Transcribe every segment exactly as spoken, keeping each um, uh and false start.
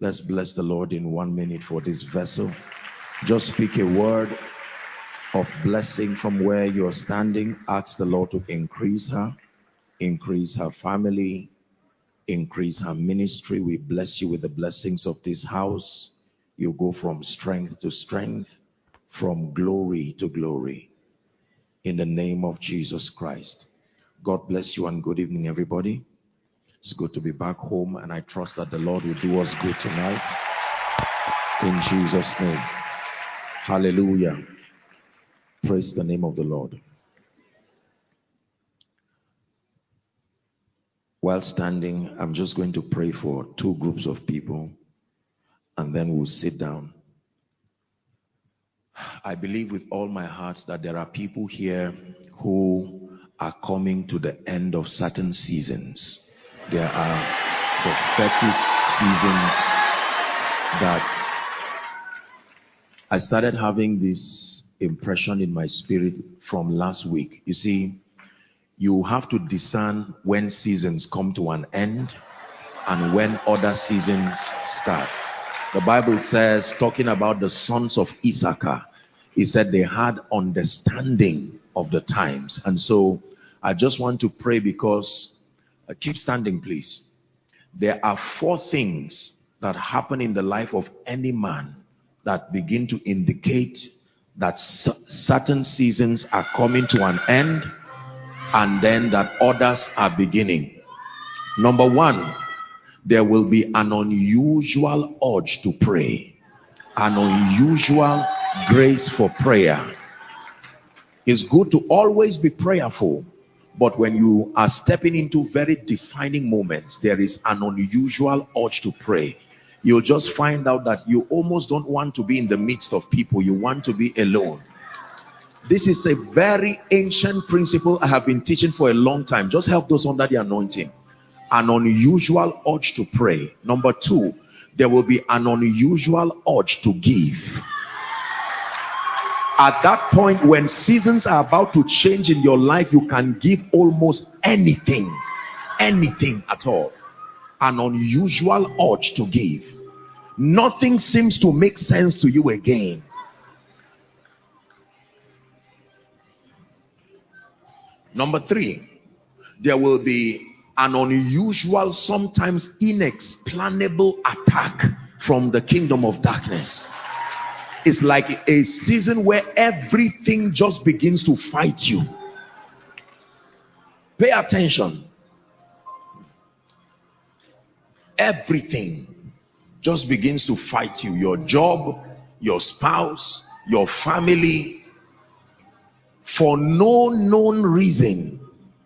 Let's bless the Lord in one minute for this vessel. Just speak a word of blessing from where you're standing. Ask the Lord to increase her, increase her family, increase her ministry. We bless you with the blessings of this house. You go from strength to strength, from glory to glory. In the name of Jesus Christ. God bless you and good evening, everybody. It's good to be back home, and I trust that the Lord will do us good tonight. In Jesus' name. Hallelujah. Praise the name of the Lord. While standing, I'm just going to pray for two groups of people, and then we'll sit down. I believe with all my heart that there are people here who are coming to the end of certain seasons. There are prophetic seasons that I started having this impression in my spirit from last week. You see, you have to discern when seasons come to an end and when other seasons start. The Bible says, talking about the sons of Issachar, he said they had understanding of the times. And so I just want to pray because Uh, keep standing, please. There are four things that happen in the life of any man that begin to indicate that certain seasons are coming to an end and then that others are beginning. Number one, there will be an unusual urge to pray, an unusual grace for prayer. It's good to always be prayerful. But when you are stepping into very defining moments, there is an unusual urge to pray. You'll just find out that you almost don't want to be in the midst of people. You want to be alone. This is a very ancient principle I have been teaching for a long time. Just help those under the anointing. An unusual urge to pray. Number two, there will be an unusual urge to give. At that point, when seasons are about to change in your life, you can give almost anything, anything at all. An unusual urge to give. Nothing seems to make sense to you again. Number three, there will be an unusual, sometimes inexplainable attack from the kingdom of darkness. It's like a season where everything just begins to fight you. Pay attention. Everything just begins to fight you. Your job, your spouse, your family, for no known reason.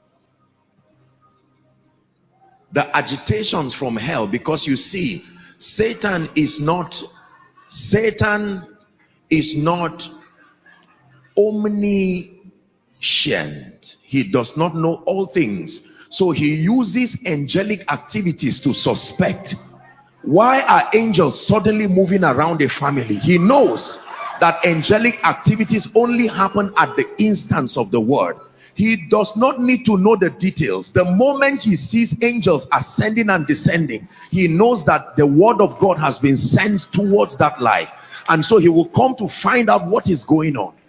The agitations from hell, because you see, Satan is not, Satan is not omniscient. He does not know all things. So he uses angelic activities to suspect. Why are angels suddenly moving around a family? He knows that angelic activities only happen at the instance of the word. He does not need to know the details. The moment he sees angels ascending and descending, he knows that the word of God has been sent towards that life. And so he will come to find out what is going on.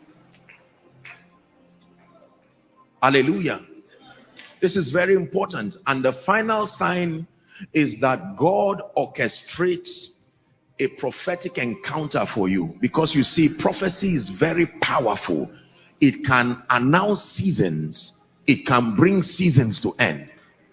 Hallelujah. This is very important. And the final sign is that God orchestrates a prophetic encounter for you. Because you see, prophecy is very powerful. It can announce seasons. It can bring seasons to end.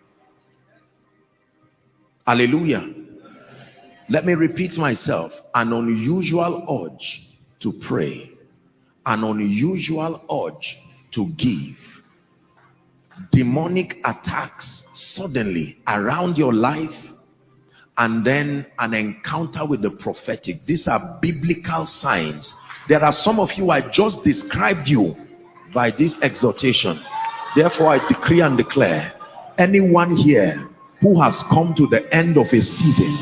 Hallelujah. Let me repeat myself. An unusual urge to pray. An unusual urge to give. Demonic attacks suddenly around your life. And then an encounter with the prophetic. These are biblical signs. There are some of you, I just described you by this exhortation. Therefore, I decree and declare, anyone here who has come to the end of a season,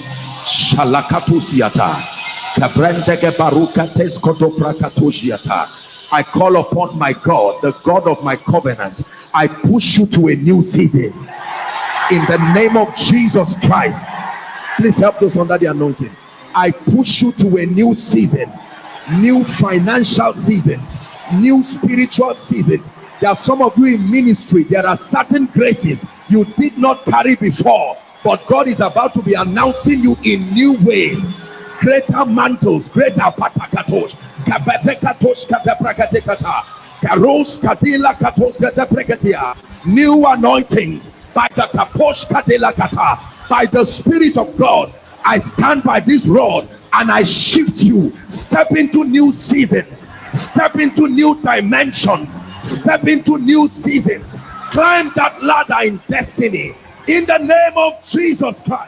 I call upon my God, the God of my covenant. I push you to a new season in the name of Jesus Christ. Please help those under the anointing. I push you to a new season, new financial seasons, new spiritual seasons. There are some of you in ministry, there are certain graces you did not carry before, but God is about to be announcing you in new ways. Greater mantles, greater patakatosh, kabatekatosh kataprakateka, karos katila katos kataprakatia, new anointings by the kaposh katila kata, by the Spirit of God. I stand by this rod and I shift you. Step into new seasons, step into new dimensions, step into new seasons. Climb that ladder in destiny in the name of Jesus Christ.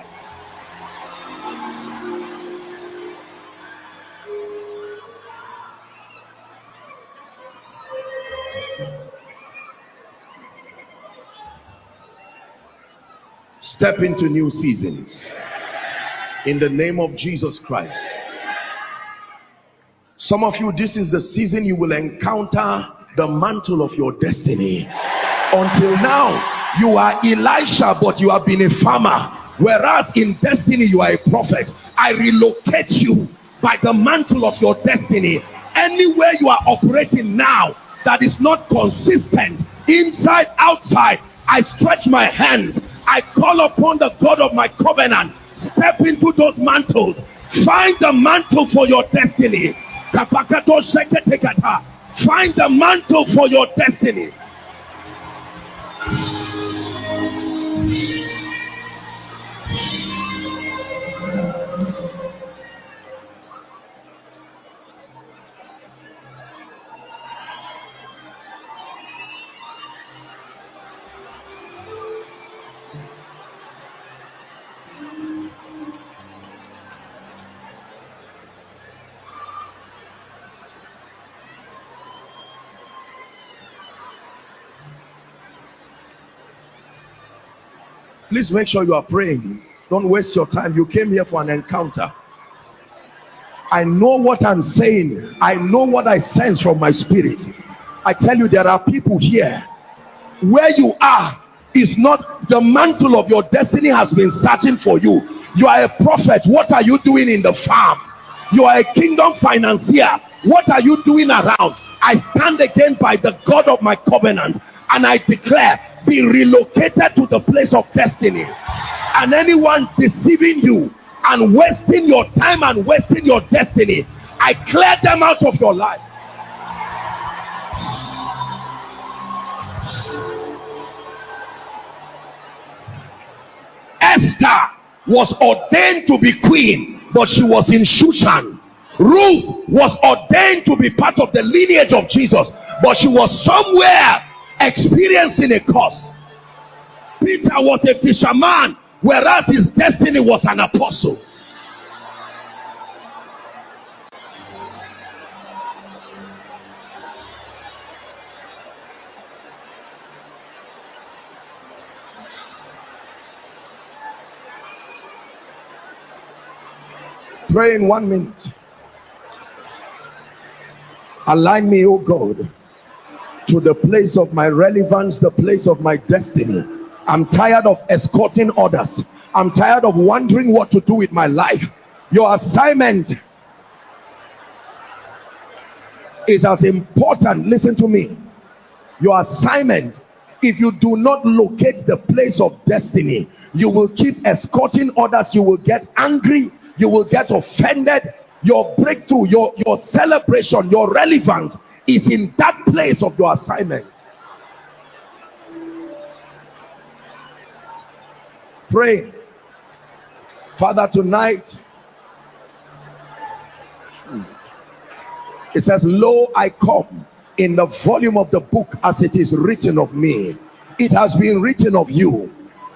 Step into new seasons in the name of Jesus Christ. Some of you, this is the season you will encounter the mantle of your destiny. Until now, you are Elisha, but you have been a farmer, whereas in destiny you are a prophet. I relocate you by the mantle of your destiny. Anywhere you are operating now that is not consistent, inside, outside, I stretch my hands. I call upon the God of my covenant. Step into those mantles. Find the mantle for your destiny. Find the mantle for your destiny. Please make sure you are praying. Don't waste your time. You came here for an encounter. I know what I'm saying. I know what I sense from my spirit. I tell you, there are people here. Where you are is not the mantle of your destiny has been searching for you. You are a prophet. What are you doing in the farm? You are a kingdom financier. What are you doing around? I stand again by the God of my covenant and I declare, be relocated to the place of destiny. And anyone deceiving you and wasting your time and wasting your destiny, I clear them out of your life. Esther was ordained to be queen, but she was in Shushan. Ruth was ordained to be part of the lineage of Jesus, but she was somewhere experiencing a curse. Peter was a fisherman, whereas his destiny was an apostle. Pray in one minute. Align me, oh God, to the place of my relevance, the place of my destiny. I'm tired of escorting others. I'm tired of wondering what to do with my life. Your assignment is as important. Listen to me. Your assignment, if you do not locate the place of destiny, you will keep escorting others. You will get angry. You will get offended. Your breakthrough, your, your celebration, your relevance is in that place of your assignment. Pray. Father, tonight it says, lo, I come in the volume of the book as it is written of me. It has been written of you.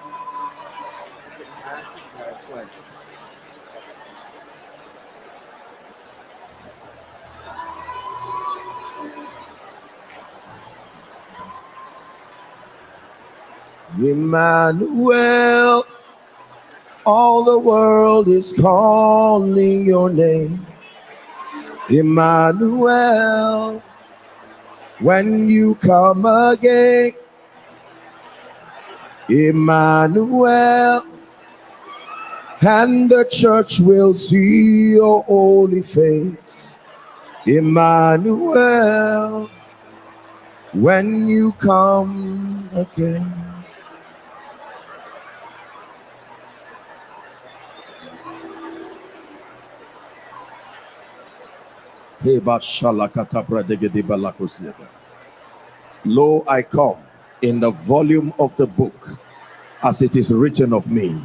Emmanuel, all the world is calling your name. Emmanuel, when you come again. Emmanuel, and the church will see your holy face, Emmanuel, when you come again. Lo, I come in the volume of the book, as it is written of me.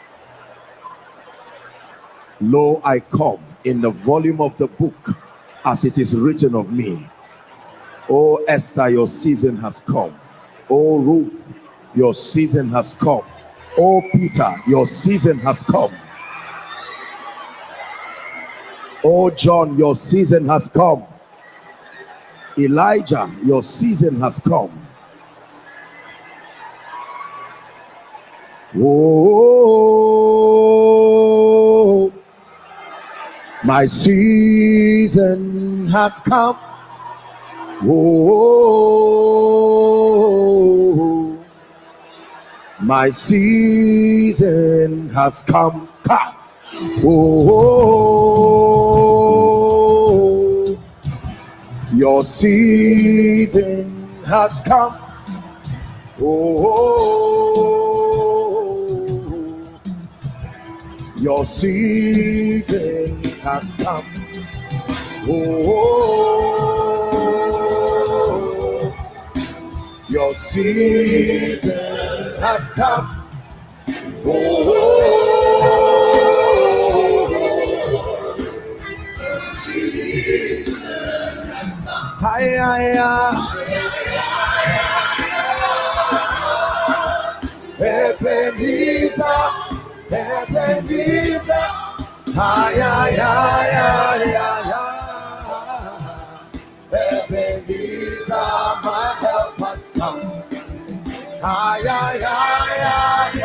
Lo, I come in the volume of the book, as it is written of me. Oh Esther, your season has come. Oh Ruth, your season has come. Oh Peter, your season has come. Oh John, your season has come. Elijah, your season has come. Oh, my season has come. Oh, my season has come. Oh, your season has come. Oh, your season has come. Oh, your season has come. Oh, Hi, hi, Ebenezer, Ebenezer, hi, hi, hi, Ebenezer, my help has come. Hi, hi, hi,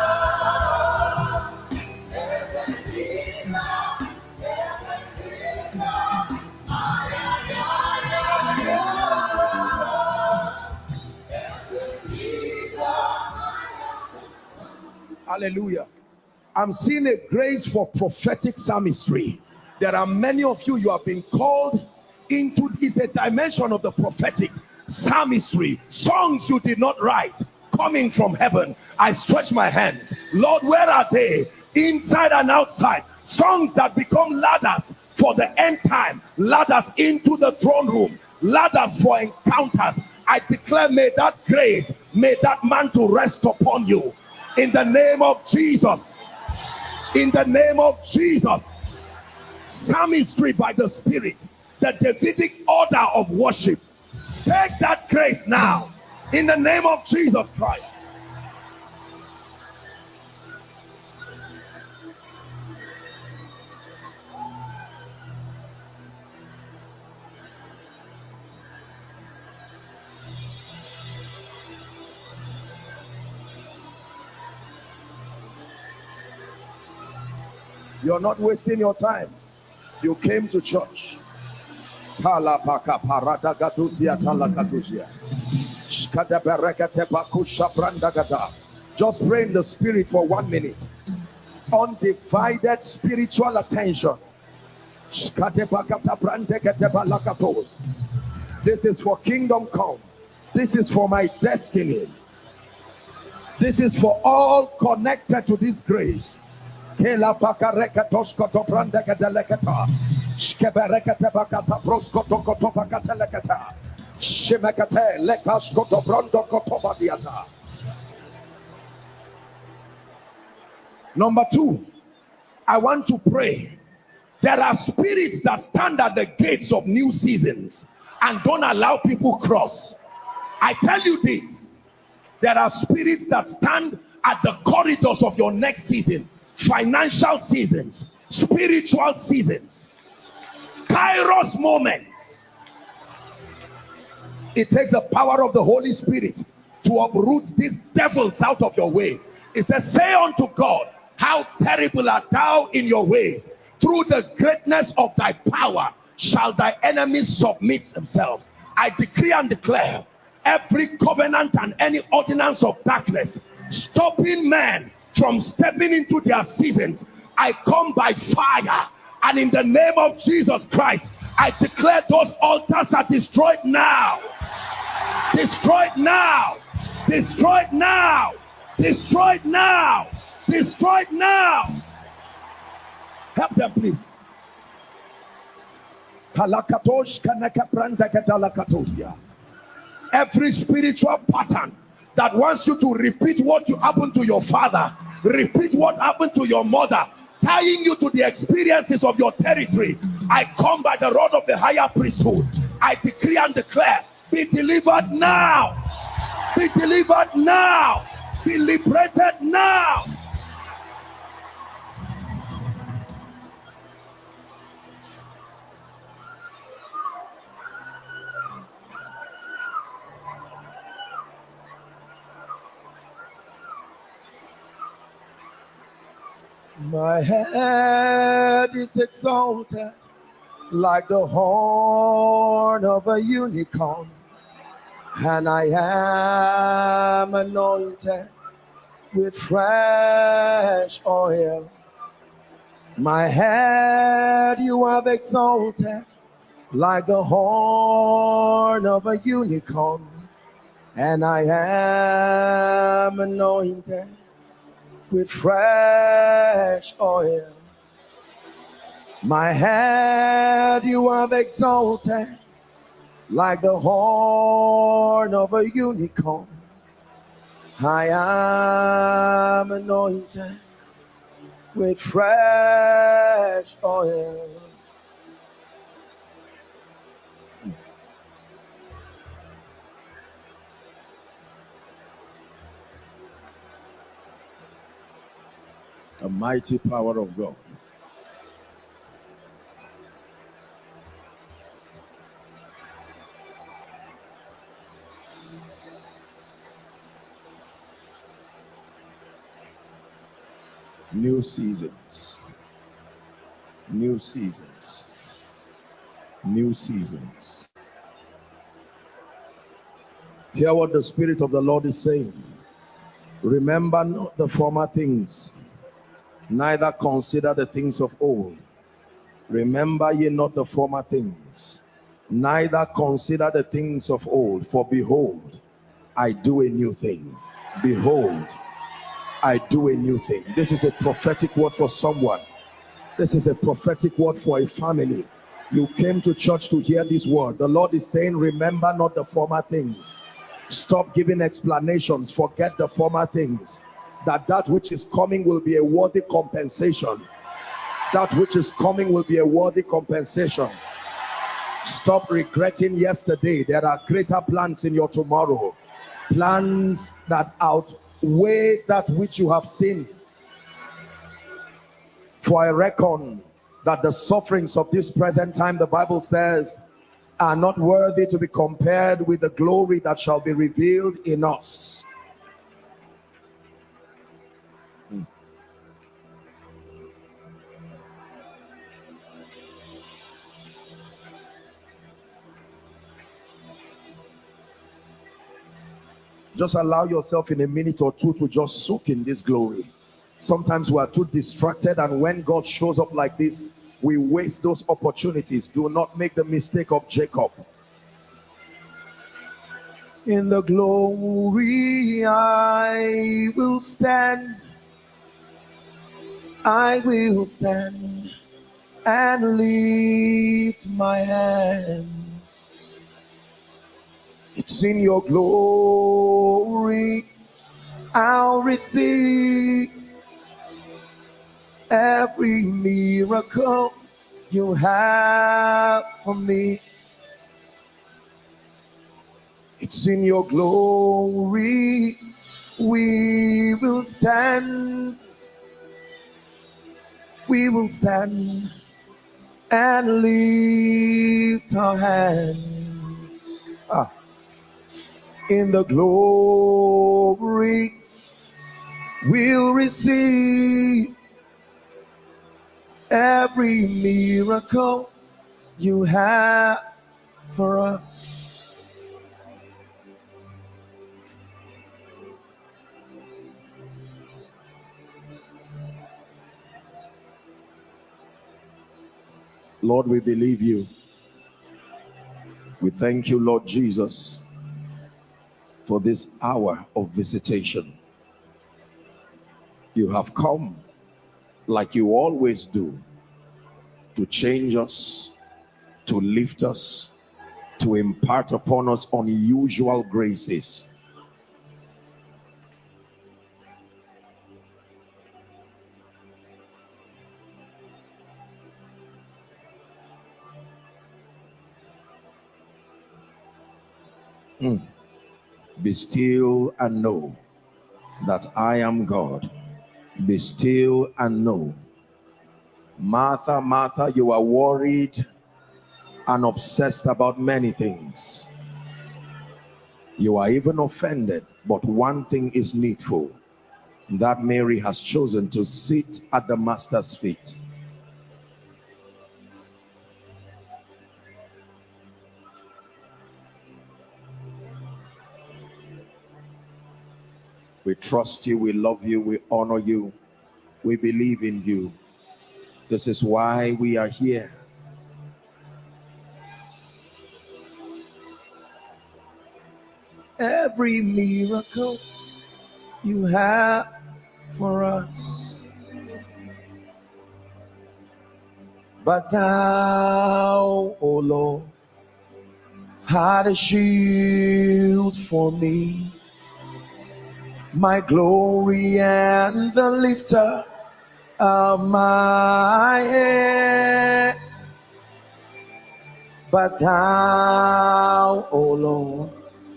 Hallelujah. I'm seeing a grace for prophetic psalmistry. There are many of you, you have been called into, it's a dimension of the prophetic psalmistry. Songs you did not write, coming from heaven. I stretch my hands. Lord, where are they? Inside and outside. Songs that become ladders for the end time. Ladders into the throne room. Ladders for encounters. I declare, may that grace, may that mantle rest upon you. In the name of Jesus. In the name of Jesus. Psalmistry by the Spirit. The Davidic order of worship. Take that grace now. In the name of Jesus Christ. You're not wasting your time. You came to church. Just pray in the Spirit for one minute. Undivided spiritual attention. This is for kingdom come. This is for my destiny. This is for all connected to this grace. Number two, I want to pray. There are spirits that stand at the gates of new seasons and don't allow people cross. I tell you this, there are spirits that stand at the corridors of your next season. Financial seasons, spiritual seasons, Kairos moments. It takes the power of the Holy Spirit to uproot these devils out of your way. It says, say unto God, how terrible art thou in your ways. Through the greatness of thy power shall thy enemies submit themselves. I decree and declare, every covenant and any ordinance of darkness stopping men from stepping into their seasons. I come by fire, and in the name of Jesus Christ, I declare those altars are destroyed now. Destroyed now. Destroyed now. Destroyed now. Destroyed now. Help them, please. Every spiritual pattern that wants you to repeat what you happened to your father, repeat what happened to your mother, tying you to the experiences of your territory, I come by the rod of the higher priesthood. I decree and declare, be delivered now. Be delivered now. Be liberated now. My head is exalted like the horn of a unicorn, and I am anointed with fresh oil. My head you have exalted like the horn of a unicorn, and I am anointed with fresh oil. My head you have exalted like the horn of a unicorn. I am anointed with fresh oil. The mighty power of God. New seasons. New seasons. New seasons. Hear what the Spirit of the Lord is saying. Remember not the former things, neither consider the things of old. Remember ye not the former things, neither consider the things of old. For behold, I do a new thing. Behold, I do a new thing. This is a prophetic word for someone. This is a prophetic word for a family. You came to church to hear this word. The Lord is saying, remember not the former things. Stop giving explanations. Forget the former things. That that which is coming will be a worthy compensation. That which is coming will be a worthy compensation. Stop regretting yesterday. There are greater plans in your tomorrow. Plans that outweigh that which you have seen. For I reckon that the sufferings of this present time, the Bible says, are not worthy to be compared with the glory that shall be revealed in us. Hmm. Just allow yourself in a minute or two to just soak in this glory. Sometimes we are too distracted, and when God shows up like this, we waste those opportunities. Do not make the mistake of Jacob. In the glory I will stand. I will stand and lift my hands. It's in your glory I'll receive every miracle you have for me. It's in your glory we will stand. We will stand and lift our hands. Ah. In the glory we'll receive every miracle you have for us. Lord, we believe you. We thank you, Lord Jesus, for this hour of visitation. You have come like you always do, to change us, to lift us, to impart upon us unusual graces. Mm. Be still and know that I am God. Be still and know. Martha, Martha, you are worried and obsessed about many things. You are even offended, but one thing is needful, that Mary has chosen to sit at the Master's feet. We trust you, we love you, we honor you, we believe in you. This is why we are here. Every miracle you have for us, but thou, O Lord, had a shield for me, my glory and the lifter of my head. But thou, O Lord,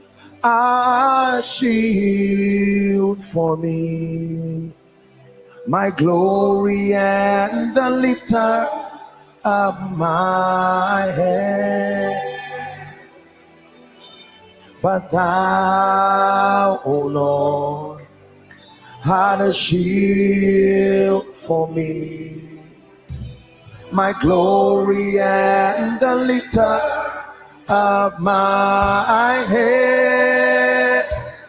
a shield for me, my glory and the lifter of my head. But thou, O Lord, had a shield for me, my glory and the lifter of my head.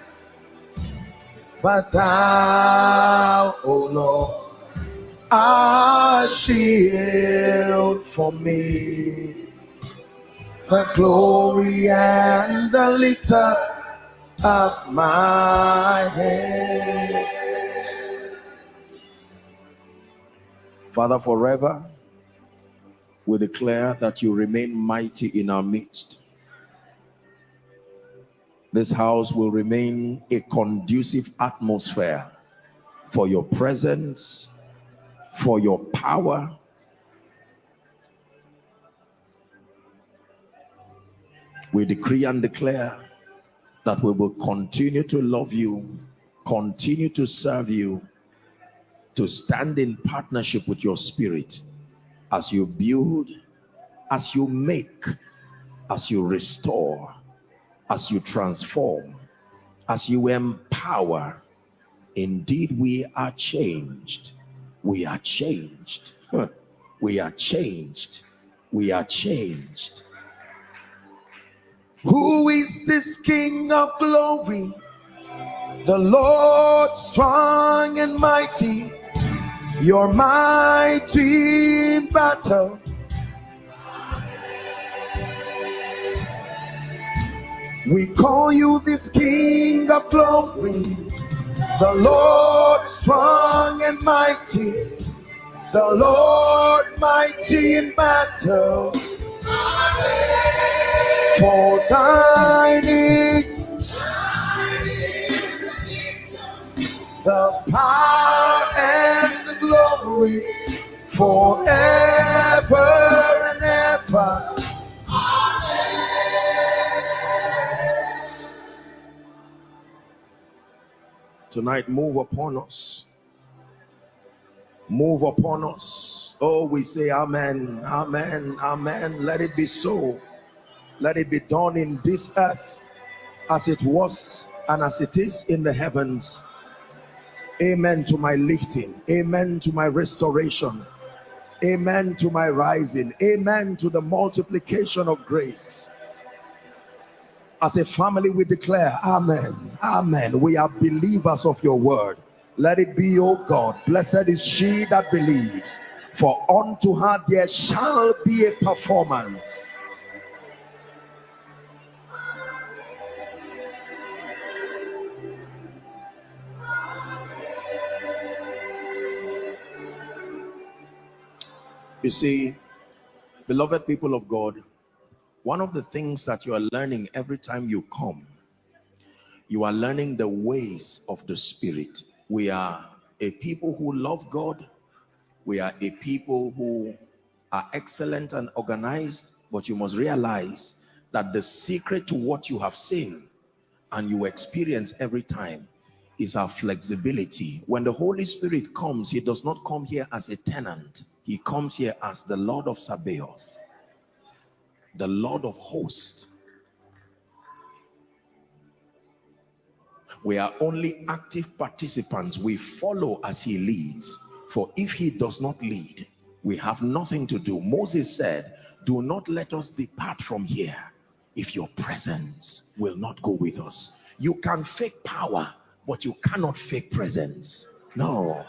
But thou, O Lord, a shield for me, the glory and the lifter of my head. Father, forever we declare that you remain mighty in our midst. This house will remain a conducive atmosphere for your presence, for your power. We decree and declare that we will continue to love you, continue to serve you, to stand in partnership with your spirit as you build, as you make, as you restore, as you transform, as you empower. Indeed, we are changed. We are changed. We are changed. We are changed. Who is this King of glory? The Lord strong and mighty. You're mighty in battle. We call you this King of glory. The Lord strong and mighty. The Lord mighty in battle. For thine is the power and the glory forever and ever. Tonight, move upon us. Move upon us. Oh, we say amen, amen, amen. Let it be so. Let it be done in this earth as it was and as it is in the heavens. Amen to my lifting. Amen to my restoration. Amen to my rising. Amen to the multiplication of grace. As a family, we declare amen, amen. We are believers of your word. Let it be, O God. Blessed is she that believes For unto her there shall be a performance. You see, beloved people of God, one of the things that you are learning every time you come, you are learning the ways of the Spirit. We are a people who love God. We are a people who are excellent and organized, but you must realize that the secret to what you have seen and you experience every time is our flexibility. When the Holy Spirit comes, he does not come here as a tenant. He comes here as the Lord of Sabaoth, the Lord of hosts. We are only active participants. We follow as he leads. For if he does not lead, we have nothing to do. Moses said, do not let us depart from here if your presence will not go with us. You can fake power, but you cannot fake presence. No.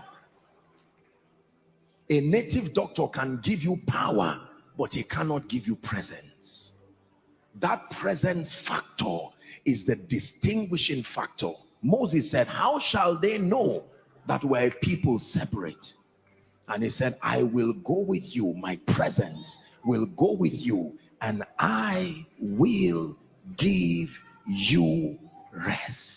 A native doctor can give you power, but he cannot give you presence. That presence factor is the distinguishing factor. Moses said, how shall they know that we're a people separate? And he said, I will go with you. My presence will go with you, and I will give you rest.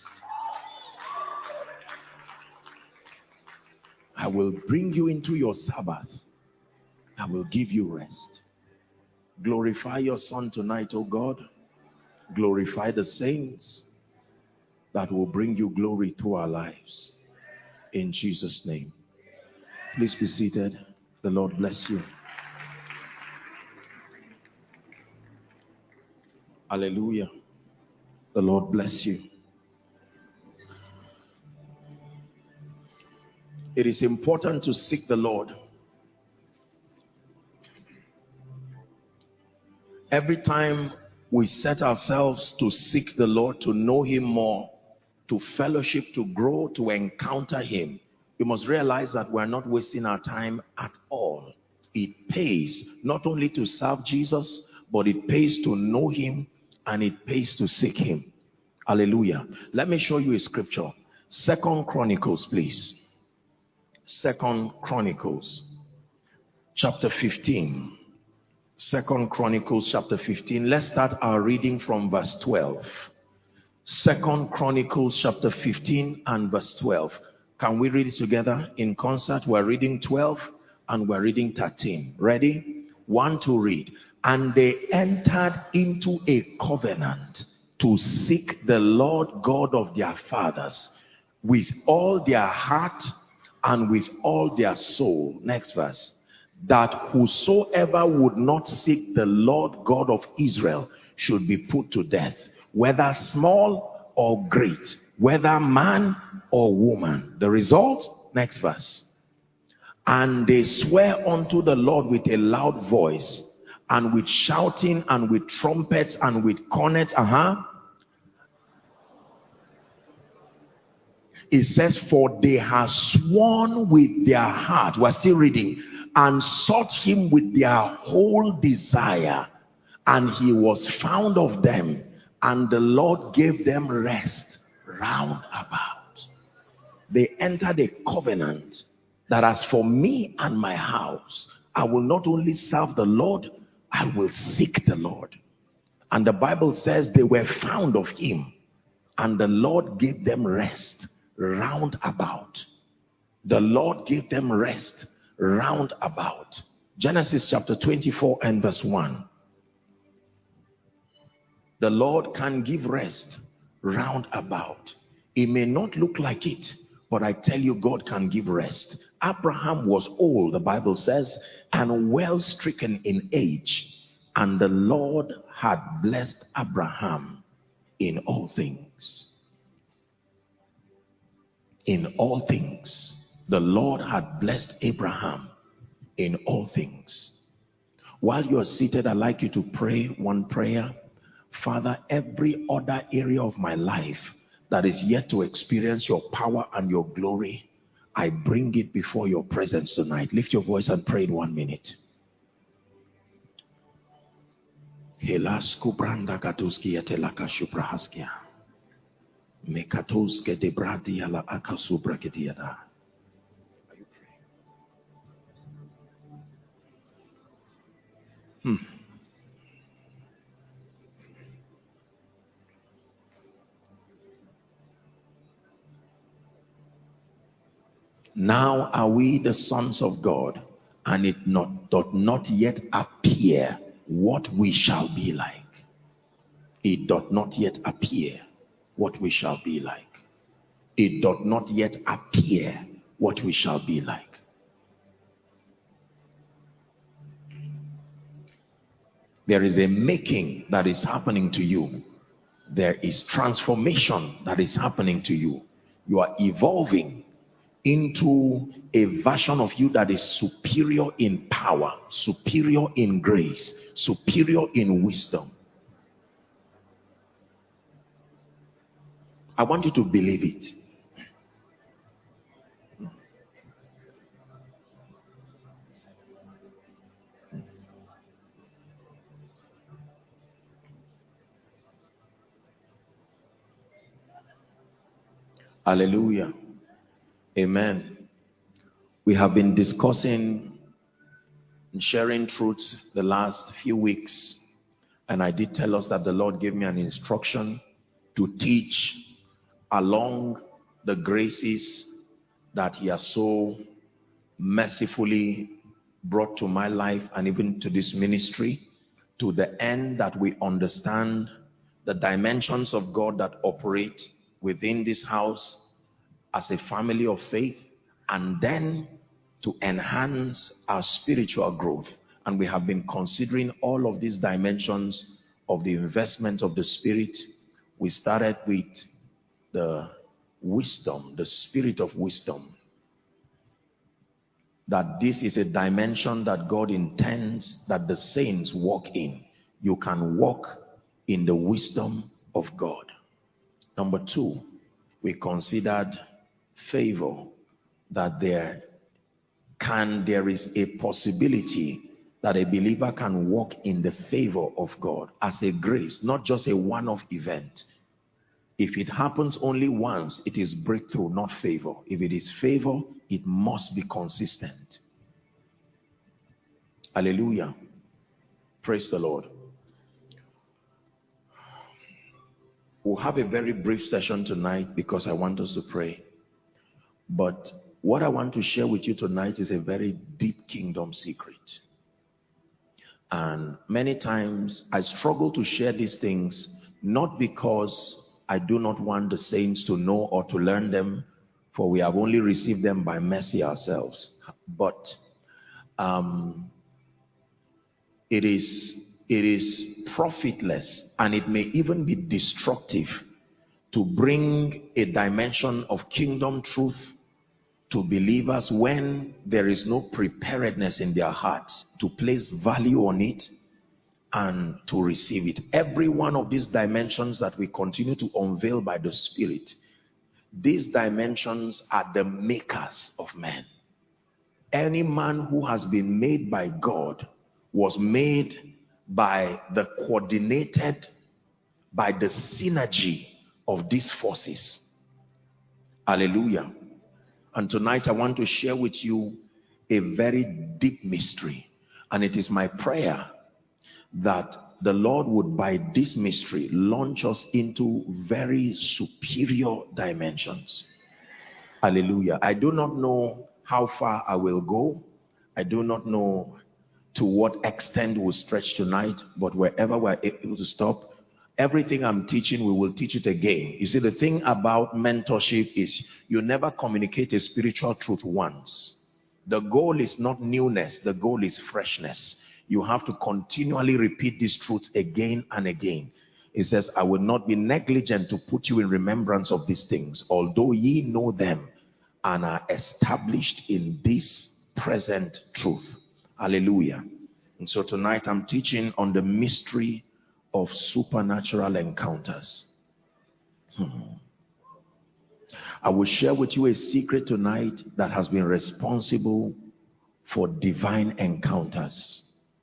I will bring you into your Sabbath. I will give you rest. Glorify your Son tonight, oh God. Glorify the saints that will bring you glory to our lives. In Jesus' name. Please be seated. The Lord bless you. Hallelujah. The Lord bless you. It is important to seek the Lord. Every time we set ourselves to seek the Lord, to know him more, to fellowship, to grow, to encounter him, we must realize that we're not wasting our time at all. It pays not only to serve Jesus, but it pays to know him, and it pays to seek him. Hallelujah. Let me show you a scripture. Second Chronicles, please. Second Chronicles chapter fifteen. Second Chronicles chapter fifteen. Let's start our reading from verse twelve. Second Chronicles chapter fifteen and verse twelve. Can we read it together in concert? We're reading twelve and we're reading thirteen. Ready? One to read. And they entered into a covenant to seek the Lord God of their fathers with all their heart and with all their soul. Next verse. That whosoever would not seek the Lord God of Israel should be put to death, whether small or great, whether man or woman. The result? Next verse. And they swear unto the Lord with a loud voice, and with shouting, and with trumpets, and with cornets. Uh-huh. It says, for they have sworn with their heart. We're still reading. And sought him with their whole desire, and he was found of them, and the Lord gave them rest round about. They entered a covenant that as for me and my house, I will not only serve the Lord, I will seek the Lord. And the Bible says they were found of him, and the Lord gave them rest round about. The Lord gave them rest round about. Genesis chapter twenty-four and verse one. The Lord can give rest round about. It may not look like it, but I tell you, God can give rest. Abraham was old, the Bible says, and well stricken in age, and the Lord had blessed Abraham in all things. In all things. The Lord had blessed Abraham in all things. While you are seated, I'd like you to pray one prayer. Father, every other area of my life that is yet to experience your power and your glory, I bring it before your presence tonight. Lift your voice and pray in one minute. Hmm. Now are we the sons of God, and it not, doth not yet appear what we shall be like. It doth not yet appear what we shall be like. It doth not yet appear what we shall be like. There is a making that is happening to you. There is transformation that is happening to you. You are evolving into a version of you that is superior in power, superior in grace, superior in wisdom. I want you to believe it. Hallelujah. Amen. We have been discussing and sharing truths the last few weeks, and I did tell us that the Lord gave me an instruction to teach along the graces that He has so mercifully brought to my life and even to this ministry, to the end that we understand the dimensions of God that operate within this house as a family of faith, and then to enhance our spiritual growth. And we have been considering all of these dimensions of the investment of the Spirit. We started with the wisdom, the spirit of wisdom. That this is a dimension that God intends that the saints walk in. You can walk in the wisdom of God. Number two, we considered favor, that there can, there is a possibility that a believer can walk in the favor of God as a grace, not just a one-off event. If it happens only once, it is breakthrough, not favor. If it is favor, it must be consistent. Hallelujah. Praise the Lord. We'll have a very brief session tonight because I want us to pray. But what I want to share with you tonight is a very deep kingdom secret. And many times I struggle to share these things, not because I do not want the saints to know or to learn them, for we have only received them by mercy ourselves. But um, it is, it is profitless, and it may even be destructive to bring a dimension of kingdom truth to believers when there is no preparedness in their hearts to place value on it and to receive it. Every one of these dimensions that we continue to unveil by the Spirit, these dimensions are the makers of men. Any man who has been made by God was made by the coordinated, by the synergy of these forces. Hallelujah. And tonight I want to share with you a very deep mystery. And it is my prayer that the Lord would, by this mystery, launch us into very superior dimensions. Hallelujah. I do not know how far I will go. I do not know to what extent we'll stretch tonight, but wherever we're able to stop, everything I'm teaching, we will teach it again. You see, the thing about mentorship is you never communicate a spiritual truth once. The goal is not newness. The goal is freshness. You have to continually repeat these truths again and again. It says, I will not be negligent to put you in remembrance of these things, although ye know them and are established in this present truth. Hallelujah. And so tonight I'm teaching on the mystery of supernatural encounters. Hmm. I will share with you a secret tonight that has been responsible for divine encounters.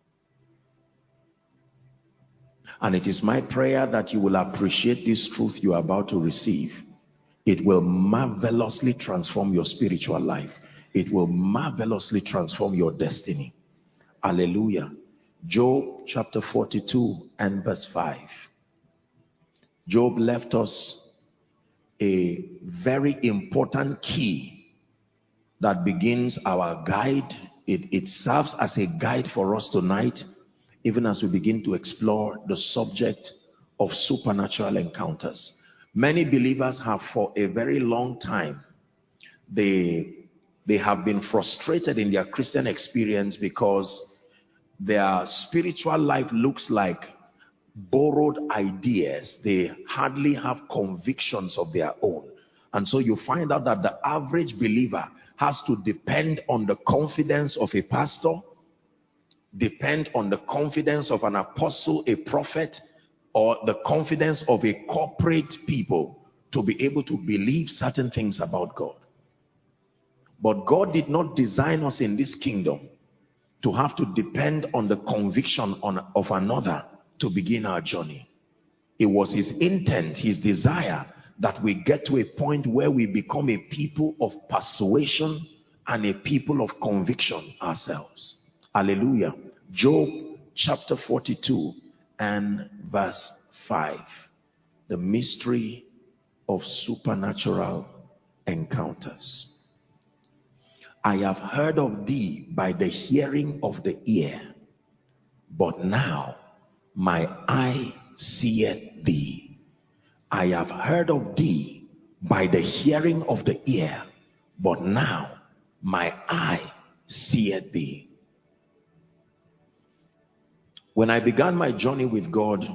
And it is my prayer that you will appreciate this truth you are about to receive. It will marvelously transform your spiritual life. It will marvelously transform your destiny. Hallelujah. Job chapter forty-two and verse five. Job left us a very important key that begins our guide. It, it serves as a guide for us tonight, even as we begin to explore the subject of supernatural encounters. Many believers have for a very long time, they, they have been frustrated in their Christian experience because their spiritual life looks like borrowed ideas. They hardly have convictions of their own. And so you find out that the average believer has to depend on the confidence of a pastor, depend on the confidence of an apostle, a prophet, or the confidence of a corporate people to be able to believe certain things about God. But God did not design us in this kingdom to have to depend on the conviction on, of another to begin our journey. It was his intent, his desire, that we get to a point where we become a people of persuasion and a people of conviction ourselves. Hallelujah. Job chapter forty-two and verse five. The mystery of supernatural encounters. I have heard of thee by the hearing of the ear, but now my eye seeth thee. I have heard of thee by the hearing of the ear, but now my eye seeth thee. When I began my journey with God,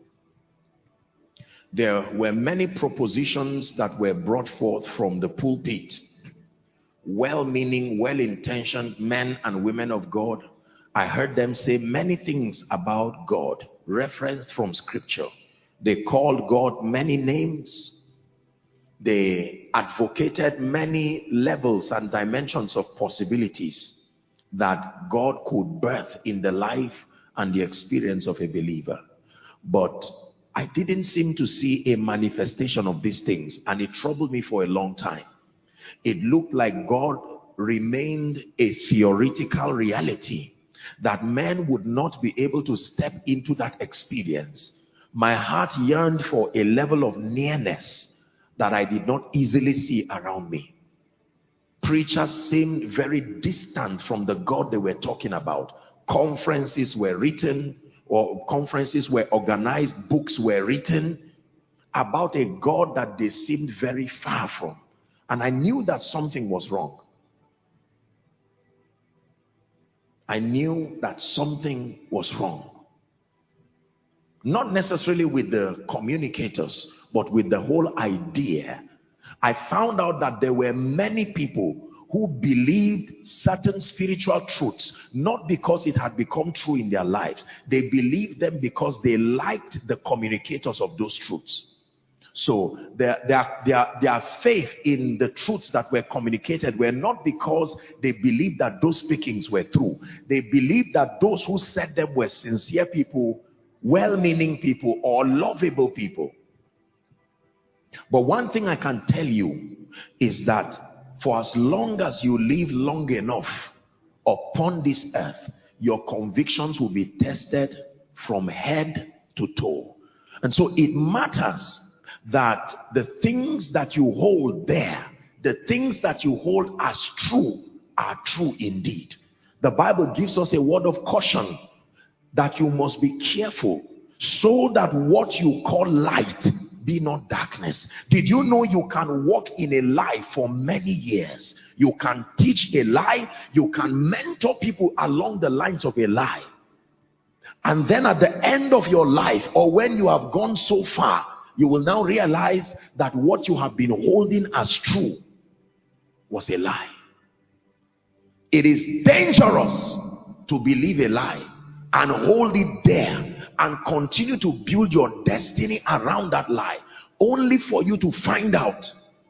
there were many propositions that were brought forth from the pulpit. Well-meaning, well-intentioned men and women of God. I heard them say many things about God, referenced from scripture. They called God many names. They advocated many levels and dimensions of possibilities that God could birth in the life and the experience of a believer. But I didn't seem to see a manifestation of these things, and it troubled me for a long time. It looked like God remained a theoretical reality, that men would not be able to step into that experience. My heart yearned for a level of nearness that I did not easily see around me. Preachers seemed very distant from the God they were talking about. Conferences were written, or conferences were organized, books were written about a God that they seemed very far from. And I knew that something was wrong. I knew that something was wrong. Not necessarily with the communicators, but with the whole idea. I found out that there were many people who believed certain spiritual truths, not because it had become true in their lives. They believed them because they liked the communicators of those truths. So their, their, their, their faith in the truths that were communicated were not because they believed that those speakings were true. They believed that those who said them were sincere people, well-meaning people, or lovable people. But one thing I can tell you is that for as long as you live long enough upon this earth, your convictions will be tested from head to toe. And so it matters that the things that you hold there, the things that you hold as true, are true indeed. The Bible gives us a word of caution that you must be careful so that what you call light be not darkness. Did you know you can walk in a lie for many years? You can teach a lie, you can mentor people along the lines of a lie. And then at the end of your life, or when you have gone so far, you will now realize that what you have been holding as true was a lie. It is dangerous to believe a lie and hold it there and continue to build your destiny around that lie, only for you to find out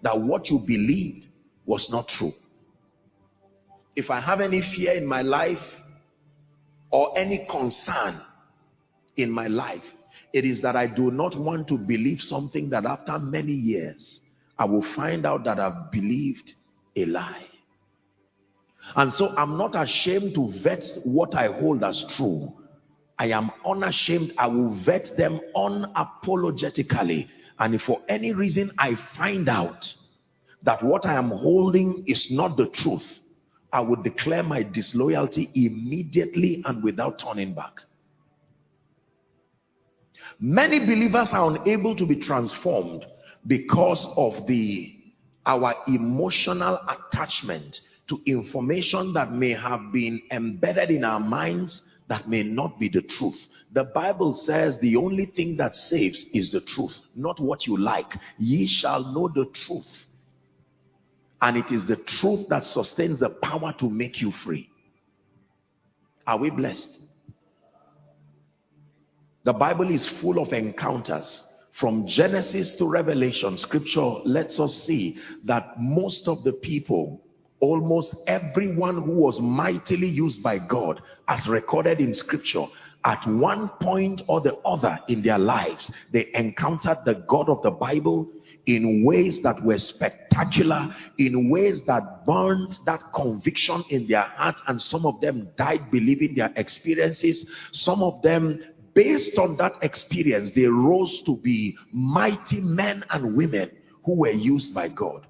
that what you believed was not true. If I have any fear in my life or any concern in my life, it is that I do not want to believe something that after many years I will find out that I've believed a lie. And so I'm not ashamed to vet what I hold as true. I am unashamed. I will vet them unapologetically. And if for any reason I find out that what I am holding is not the truth, I would declare my disloyalty immediately and without turning back. Many believers are unable to be transformed because of the our emotional attachment to information that may have been embedded in our minds that may not be the truth. The Bible says the only thing that saves is the truth, not what you like. Ye shall know the truth, and it is the truth that sustains the power to make you free. Are we blessed? The Bible is full of encounters. From Genesis to Revelation, scripture lets us see that most of the people, almost everyone who was mightily used by God, as recorded in scripture, at one point or the other in their lives, they encountered the God of the Bible in ways that were spectacular, in ways that burned that conviction in their hearts, and some of them died believing their experiences. Some of them, based on that experience, they rose to be mighty men and women who were used by God.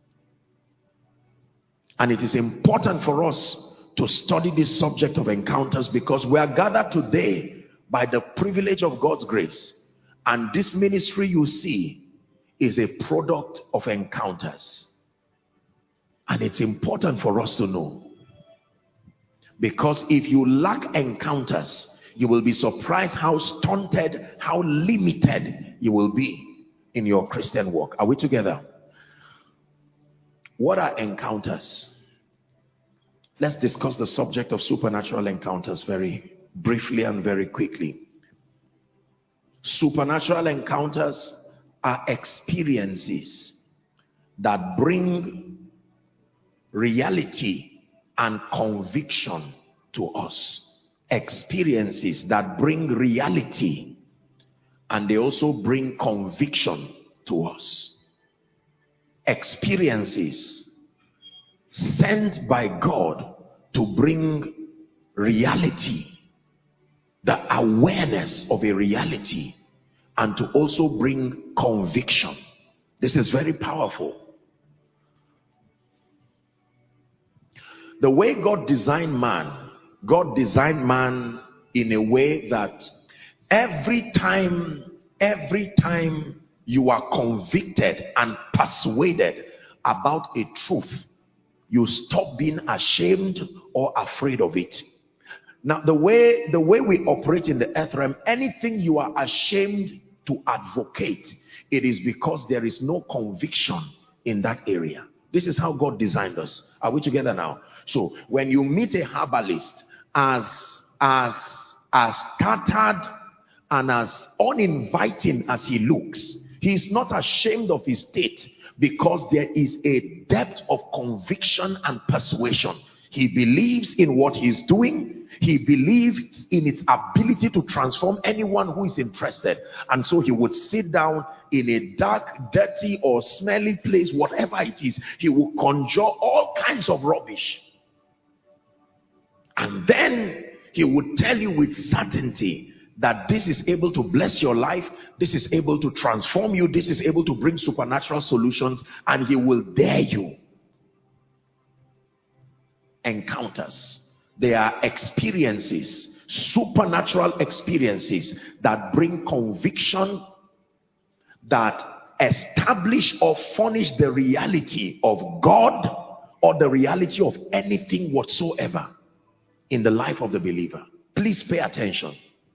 And it is important for us to study this subject of encounters, because we are gathered today by the privilege of God's grace. And this ministry you see is a product of encounters. And it's important for us to know. Because if you lack encounters, you will be surprised how stunted, how limited you will be in your Christian walk. Are we together? What are encounters? Let's discuss the subject of supernatural encounters very briefly and very quickly. Supernatural encounters are experiences that bring reality and conviction to us. Experiences that bring reality, and they also bring conviction to us. Experiences sent by God to bring reality, the awareness of a reality, and to also bring conviction. This is very powerful. The way God designed man, God designed man in a way that every time, every time you are convicted and persuaded about a truth, you stop being ashamed or afraid of it. Now, the way, the way we operate in the earth realm, anything you are ashamed to advocate, it is because there is no conviction in that area. This is how God designed us. Are we together now? So when you meet a herbalist, as as as scattered and as uninviting as he looks, he is not ashamed of his state, because there is a depth of conviction and persuasion. He believes in what he's doing. He believes in its ability to transform anyone who is interested. And so he would sit down in a dark, dirty, or smelly place, whatever it is. He will conjure all kinds of rubbish. And then he would tell you with certainty that this is able to bless your life, this is able to transform you, this is able to bring supernatural solutions, and he will dare you. Encounters. They are experiences, supernatural experiences that bring conviction, that establish or furnish the reality of God or the reality of anything whatsoever in the life of the believer. Please pay attention.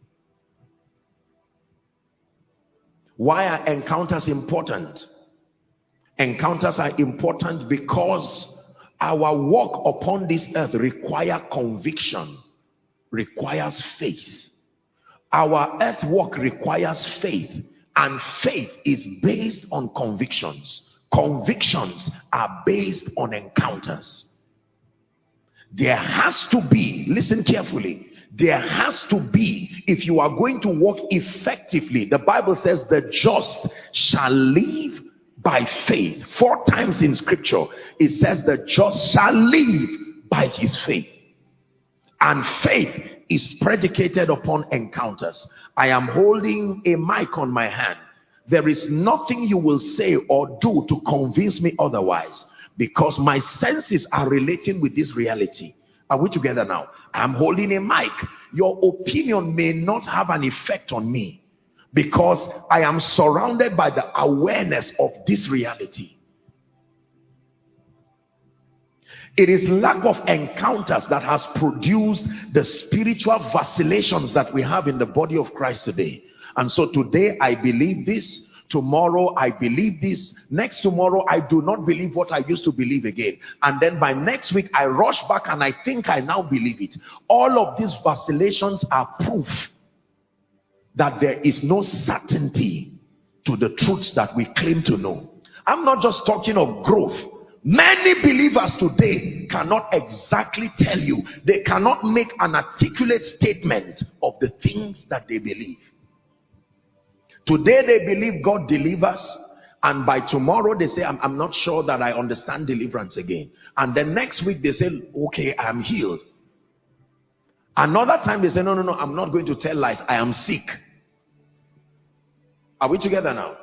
Why are encounters important? Encounters are important because our walk upon this earth requires conviction, requires faith. Our earth walk requires faith, and faith is based on convictions. Convictions are based on encounters. There has to be, listen carefully, there has to be, if you are going to walk effectively, the Bible says the just shall live by faith. Four times in scripture, it says the just shall live by his faith. And faith is predicated upon encounters. I am holding a mic on my hand. There is nothing you will say or do to convince me otherwise, because my senses are relating with this reality. Are we together now? I'm holding a mic. Your opinion may not have an effect on me because I am surrounded by the awareness of this reality. It is lack of encounters that has produced the spiritual vacillations that we have in the body of Christ today. And so today I believe this. Tomorrow I believe this. Next tomorrow I do not believe what I used to believe again. And then by next week I rush back and I think I now believe it. All of these vacillations are proof that there is no certainty to the truths that we claim to know. I'm not just talking of growth. Many believers today cannot exactly tell you. They cannot make an articulate statement of the things that they believe. Today they believe God delivers, and by tomorrow they say, I'm, I'm not sure that I understand deliverance again. And then next week they say, okay, I'm healed. Another time they say, no, no, no, I'm not going to tell lies. I am sick. Are we together now?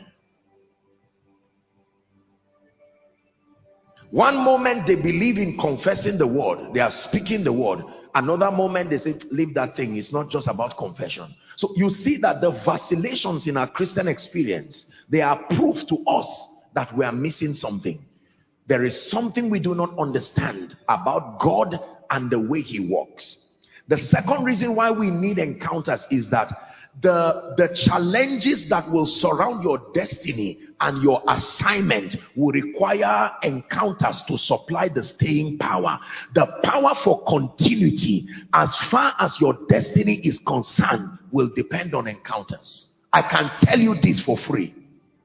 One moment they believe in confessing the word. They are speaking the word. Another moment they say, leave that thing. It's not just about confession. So you see that the vacillations in our Christian experience, they are proof to us that we are missing something. There is something we do not understand about God and the way he works. The second reason why we need encounters is that the, the challenges that will surround your destiny and your assignment will require encounters to supply the staying power. The power for continuity, as far as your destiny is concerned, will depend on encounters. I can tell you this for free.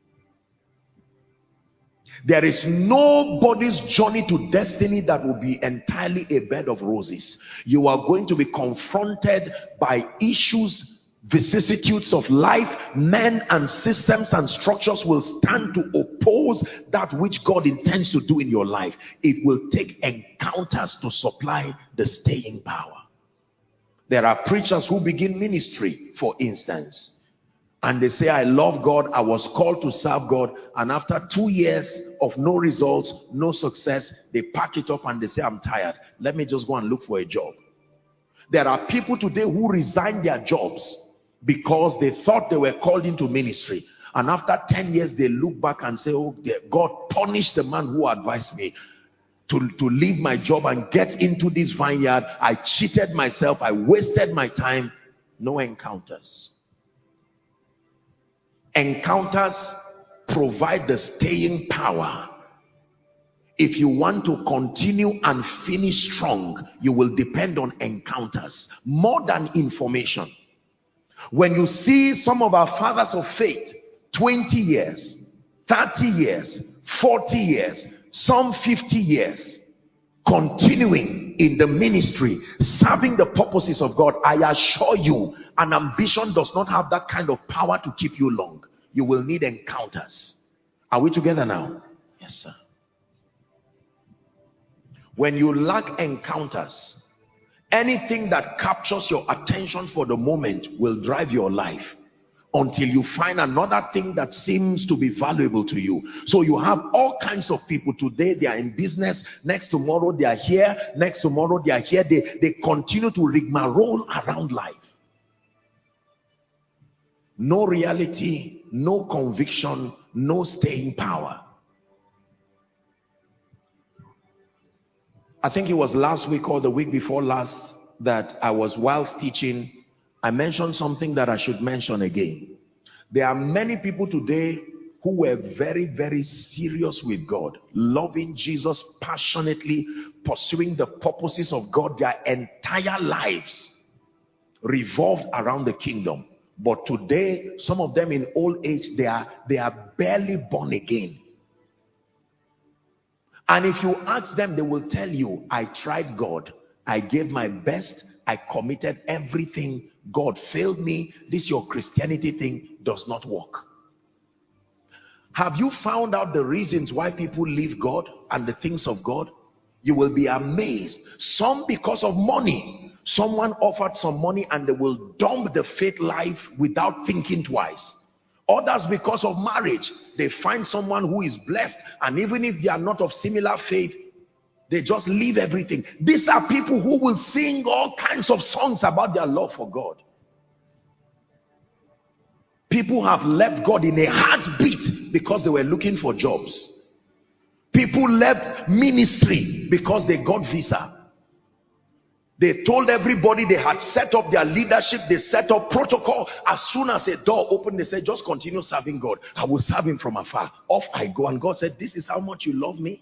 There is nobody's journey to destiny that will be entirely a bed of roses. You are going to be confronted by issues, vicissitudes of life. Men and systems and structures will stand to oppose that which God intends to do in your life. It will take encounters to supply the staying power. There are preachers who begin ministry, for instance, and they say, I love God, I was called to serve God, and after two years of no results, no success, they pack it up and they say, I'm tired, let me just go and look for a job. There are people today who resign their jobs because they thought they were called into ministry, and after ten years they look back and say, oh, God punished the man who advised me to, to leave my job and get into this vineyard. I cheated myself, I wasted my time. No encounters. Encounters provide the staying power. If you want to continue and finish strong, you will depend on encounters more than information. When you see some of our fathers of faith, twenty years, thirty years, forty years, some fifty years, continuing in the ministry, serving the purposes of God, I assure you, an ambition does not have that kind of power to keep you long. You will need encounters. Are we together now? Yes, sir. When you lack encounters, anything that captures your attention for the moment will drive your life until you find another thing that seems to be valuable to you. So you have all kinds of people today. They are in business. Next tomorrow they are here. Next tomorrow they are here. They, they continue to rigmarole around life. No reality, no conviction, no staying power. I think it was last week or the week before last that I was whilst teaching, I mentioned something that I should mention again. There are many people today who were very, very serious with God, loving Jesus passionately, pursuing the purposes of God. Their entire lives revolved around the kingdom. But today, some of them in old age, they are, they are barely born again. And if you ask them, they will tell you, I tried God. I gave my best. I committed everything. God failed me. This your Christianity thing does not work. Have you found out the reasons why people leave God and the things of God? You will be amazed. Some because of money. Someone offered some money and they will dump the faith life without thinking twice. Others because of marriage. They find someone who is blessed, and even if they are not of similar faith, they just leave everything. These are people who will sing all kinds of songs about their love for God. People have left God in a heartbeat because they were looking for jobs. People left ministry because they got visa. They told everybody they had set up their leadership. They set up protocol. As soon as a door opened, they said, just continue serving God. I will serve him from afar. Off I go. And God said, this is how much you love me.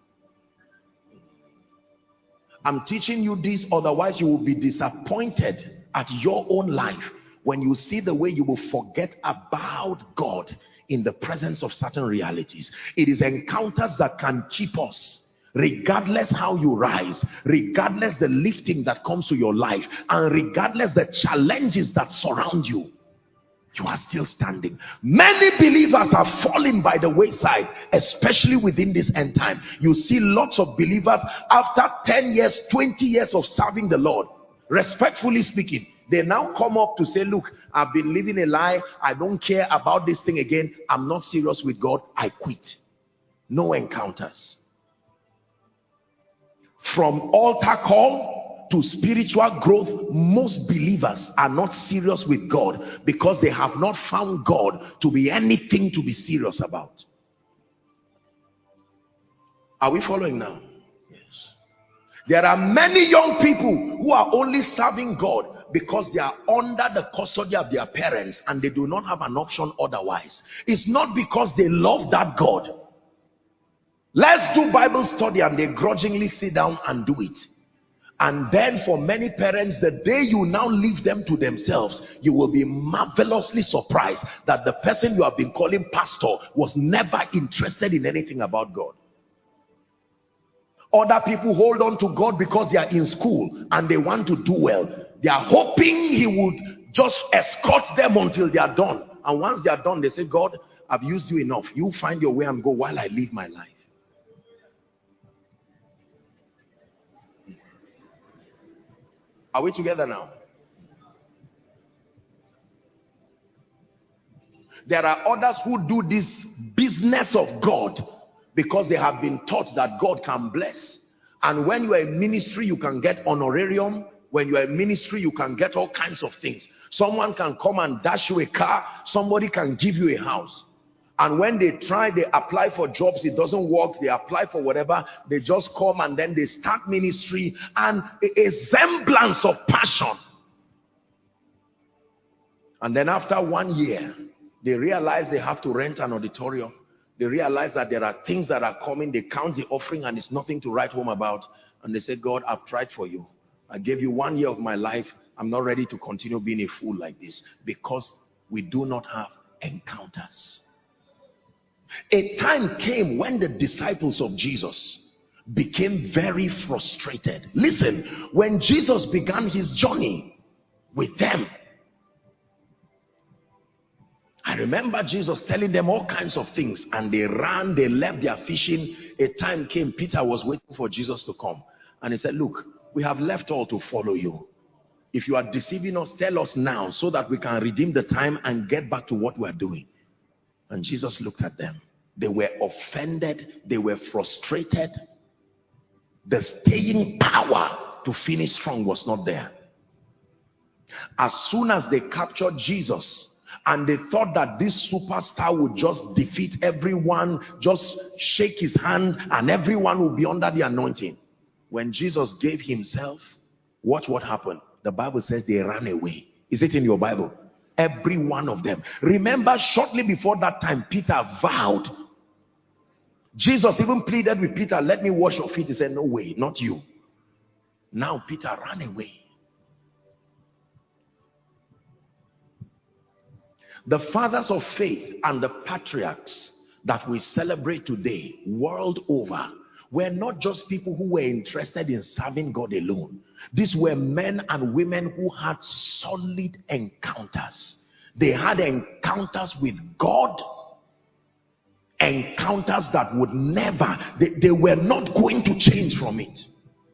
I'm teaching you this, otherwise you will be disappointed at your own life when you see the way you will forget about God in the presence of certain realities. It is encounters that can keep us, regardless how you rise, regardless the lifting that comes to your life, and regardless the challenges that surround you. You are still standing. Many believers have fallen by the wayside, especially within this end time. You see lots of believers after ten years, twenty years of serving the Lord, respectfully speaking, they now come up to say, look, I've been living a lie. I don't care about this thing again. I'm not serious with God. I quit. No encounters. From altar call to spiritual growth, most believers are not serious with God because they have not found God to be anything to be serious about. Are we following now? Yes. There are many young people who are only serving God because they are under the custody of their parents and they do not have an option otherwise. It's not because they love that God. Let's do Bible study and they grudgingly sit down and do it. And then for many parents, the day you now leave them to themselves, you will be marvelously surprised that the person you have been calling pastor was never interested in anything about God. Other people hold on to God because they are in school and they want to do well. They are hoping he would just escort them until they are done. And once they are done, they say, God, I've used you enough. You find your way and go while I live my life. Are we together now? There are others who do this business of God because they have been taught that God can bless. And when you are in ministry, you can get honorarium. When you are in ministry, you can get all kinds of things. Someone can come and dash you a car. Somebody can give you a house. And when they try, they apply for jobs, it doesn't work. They apply for whatever. They just come and then they start ministry and a, a semblance of passion. And then after one year, they realize they have to rent an auditorium. They realize that there are things that are coming. They count the offering and it's nothing to write home about. And they say, God, I've tried for you. I gave you one year of my life. I'm not ready to continue being a fool like this because we do not have encounters. A time came when the disciples of Jesus became very frustrated. Listen, when Jesus began his journey with them, I remember Jesus telling them all kinds of things and they ran, they left their fishing. A time came, Peter was waiting for Jesus to come and he said, look, we have left all to follow you. If you are deceiving us, tell us now so that we can redeem the time and get back to what we are doing. And Jesus looked at them. They were offended. They were frustrated. The staying power to finish strong was not there. As soon as they captured Jesus and they thought that this superstar would just defeat everyone, just shake his hand and everyone will be under the anointing. When Jesus gave himself, watch what happened. The Bible says they ran away. Is it in your Bible? Every one of them. Remember, shortly before that time, Peter vowed. Jesus even pleaded with Peter, let me wash your feet. He said, no way, not you. Now Peter ran away. The fathers of faith and the patriarchs that we celebrate today, world over, were not just people who were interested in serving God alone. These were men and women who had solid encounters. They had encounters with God, encounters that would never, they, they were not going to change from it.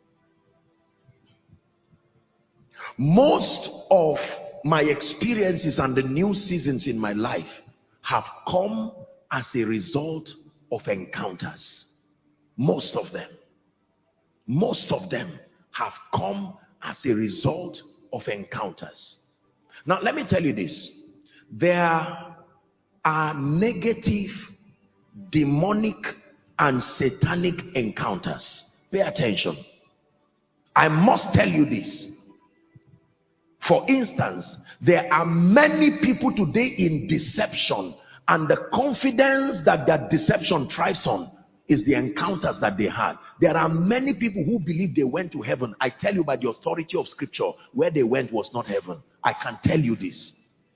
Most of my experiences and the new seasons in my life have come as a result of encounters. Most of them. Most of them have come as a result of encounters. Now, let me tell you this. There are negative, demonic, and satanic encounters. Pay attention. I must tell you this. For instance, there are many people today in deception, and the confidence that that deception thrives on is the encounters that they had. There are many people who believe they went to heaven. I tell you by the authority of scripture, where they went was not heaven. I can tell you this.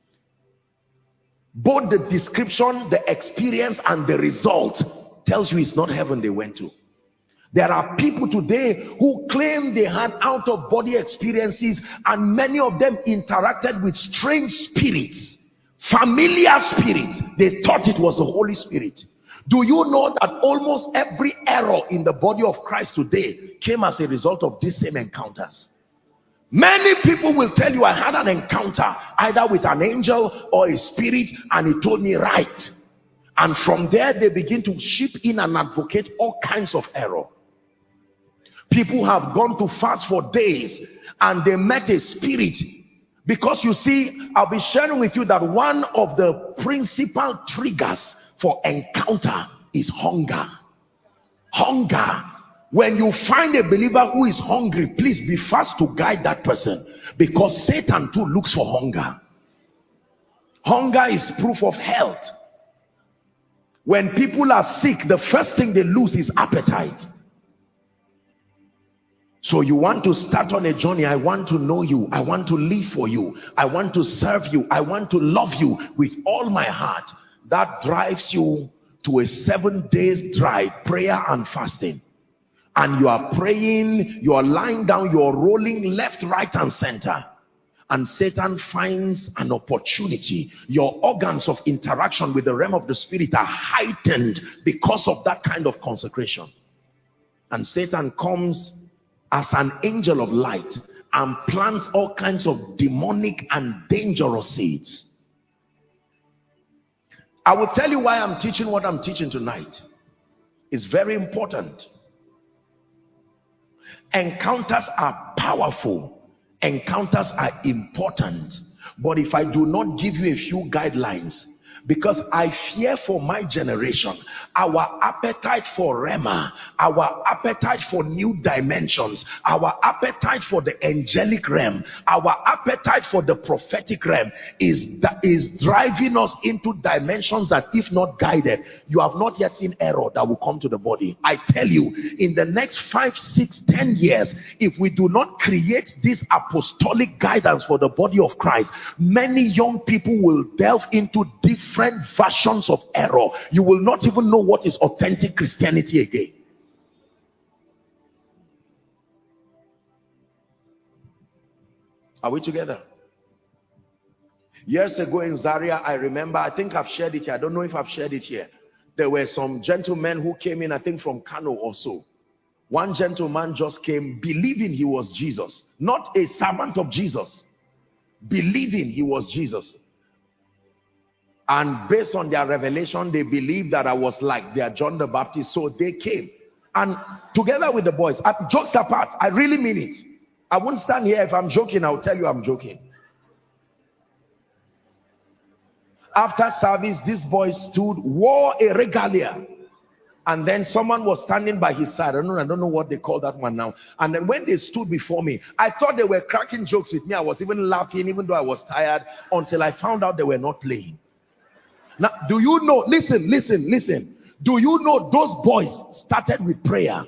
Both the description, the experience, and the result tells you it's not heaven they went to. There are people today who claim they had out-of-body experiences, and many of them interacted with strange spirits, familiar spirits. They thought it was the Holy Spirit. Do you know that almost every error in the body of Christ today came as a result of these same encounters? Many people will tell you, I had an encounter either with an angel or a spirit, and he told me right. And from there they begin to ship in and advocate all kinds of error. People have gone to fast for days and they met a spirit. Because you see, I'll be sharing with you that one of the principal triggers for encounter is hunger. Hunger. When you find a believer who is hungry, please be fast to guide that person, because Satan too looks for hunger. Hunger is proof of health. When people are sick, the first thing they lose is appetite. So you want to start on a journey. I want to know you. I want to live for you. I want to serve you. I want to love you with all my heart. That drives you to a seven days drive, prayer and fasting. And you are praying, you are lying down, you are rolling left, right, and center. And Satan finds an opportunity. Your organs of interaction with the realm of the spirit are heightened because of that kind of consecration. And Satan comes as an angel of light and plants all kinds of demonic and dangerous seeds. I will tell you why I'm teaching what I'm teaching tonight. It's very important. Encounters are powerful. Encounters are important. But if I do not give you a few guidelines, because I fear for my generation, our appetite for Rhema, our appetite for new dimensions, our appetite for the angelic realm, our appetite for the prophetic realm is, that is driving us into dimensions that, if not guided, you have not yet seen error that will come to the body. I tell you, in the next five, six, ten years, if we do not create this apostolic guidance for the body of Christ, many young people will delve into different different versions of error. You will not even know what is authentic Christianity again. Are we together? Years ago in Zaria, I remember, I think I've shared it here. I don't know if I've shared it here. There were some gentlemen who came in, I think from Kano or so. One gentleman just came believing he was Jesus. Not a servant of Jesus. Believing he was Jesus. And based on their revelation, they believed that I was like their John the Baptist. So they came. And together with the boys, uh, jokes apart, I really mean it. I won't stand here. If I'm joking, I'll tell you I'm joking. After service, this boy stood, wore a regalia. And then someone was standing by his side. I don't know, I don't know what they call that one now. And then when they stood before me, I thought they were cracking jokes with me. I was even laughing, even though I was tired, until I found out they were not playing. Now, do you know, listen, listen, listen. Do you know those boys started with prayer?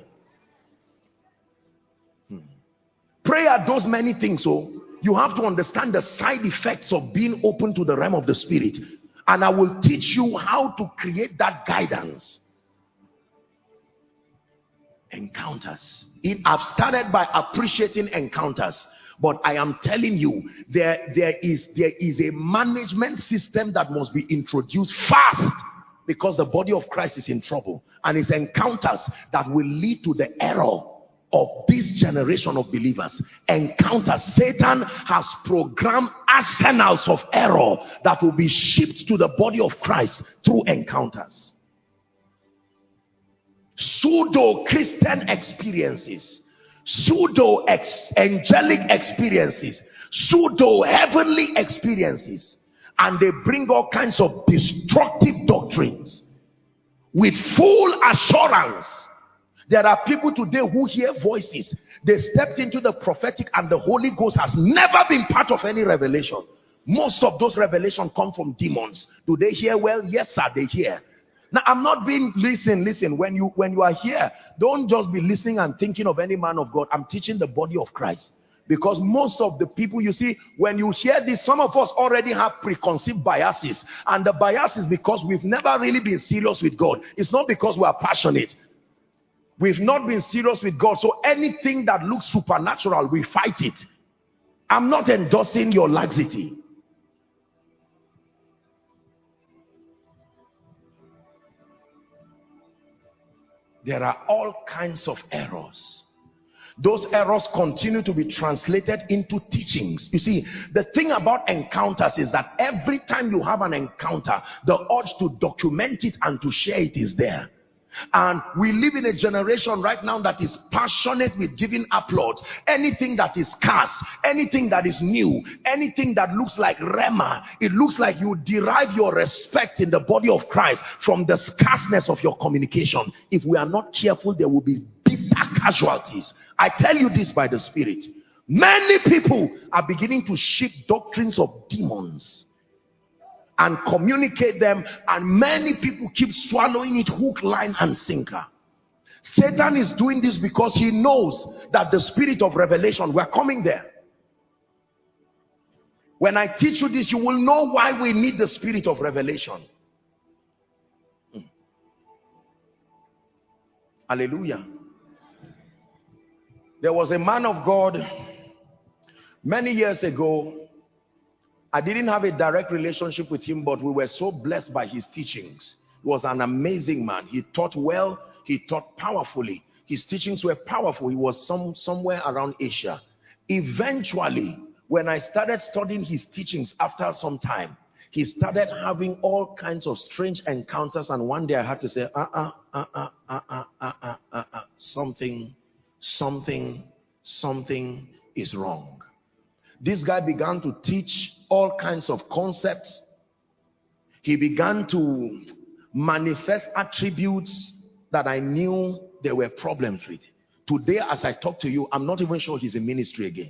Hmm. Prayer does many things. So you have to understand the side effects of being open to the realm of the spirit. And I will teach you how to create that guidance. Encounters. It, I've started by appreciating encounters, but I am telling you, there, there, is, there is a management system that must be introduced fast, because the body of Christ is in trouble. And it's encounters that will lead to the error of this generation of believers. Encounters. Satan has programmed arsenals of error that will be shipped to the body of Christ through encounters. Pseudo-Christian experiences, pseudo-angelic experiences, pseudo-heavenly experiences, and they bring all kinds of destructive doctrines with full assurance. There are people today who hear voices. They stepped into the prophetic and the Holy Ghost has never been part of any revelation. Most of those revelations come from demons. Do they hear well? Yes, sir, they hear. Now, I'm not being, listen, listen, when you, when you are here, don't just be listening and thinking of any man of God. I'm teaching the body of Christ. Because most of the people, you see, when you hear this, some of us already have preconceived biases. And the bias is because we've never really been serious with God. It's not because we are passionate. We've not been serious with God. So anything that looks supernatural, we fight it. I'm not endorsing your laxity. There are all kinds of errors. Those errors continue to be translated into teachings. You see, the thing about encounters is that every time you have an encounter, the urge to document it and to share it is there. And we live in a generation right now that is passionate with giving applause. Anything that is scarce, anything that is new, anything that looks like rhema, it looks like you derive your respect in the body of Christ from the scarceness of your communication. If we are not careful, there will be bitter casualties. I tell you this by the Spirit. Many people are beginning to ship doctrines of demons and communicate them, and many people keep swallowing it hook, line, and sinker. Satan is doing this because he knows that the spirit of revelation, we're coming there. When I teach you this, you will know why we need the spirit of revelation. Hmm. Hallelujah. There was a man of God many years ago. I didn't have a direct relationship with him, but we were so blessed by his teachings. He was an amazing man. He taught well. He taught powerfully. His teachings were powerful. He was some, somewhere around Asia. Eventually, when I started studying his teachings after some time, he started having all kinds of strange encounters. And one day I had to say, uh-uh, uh-uh, uh-uh, uh-uh, uh-uh, something, something, something is wrong. This guy began to teach all kinds of concepts. He began to manifest attributes that I knew there were problems with. Today, as I talk to you, I'm not even sure he's in ministry again.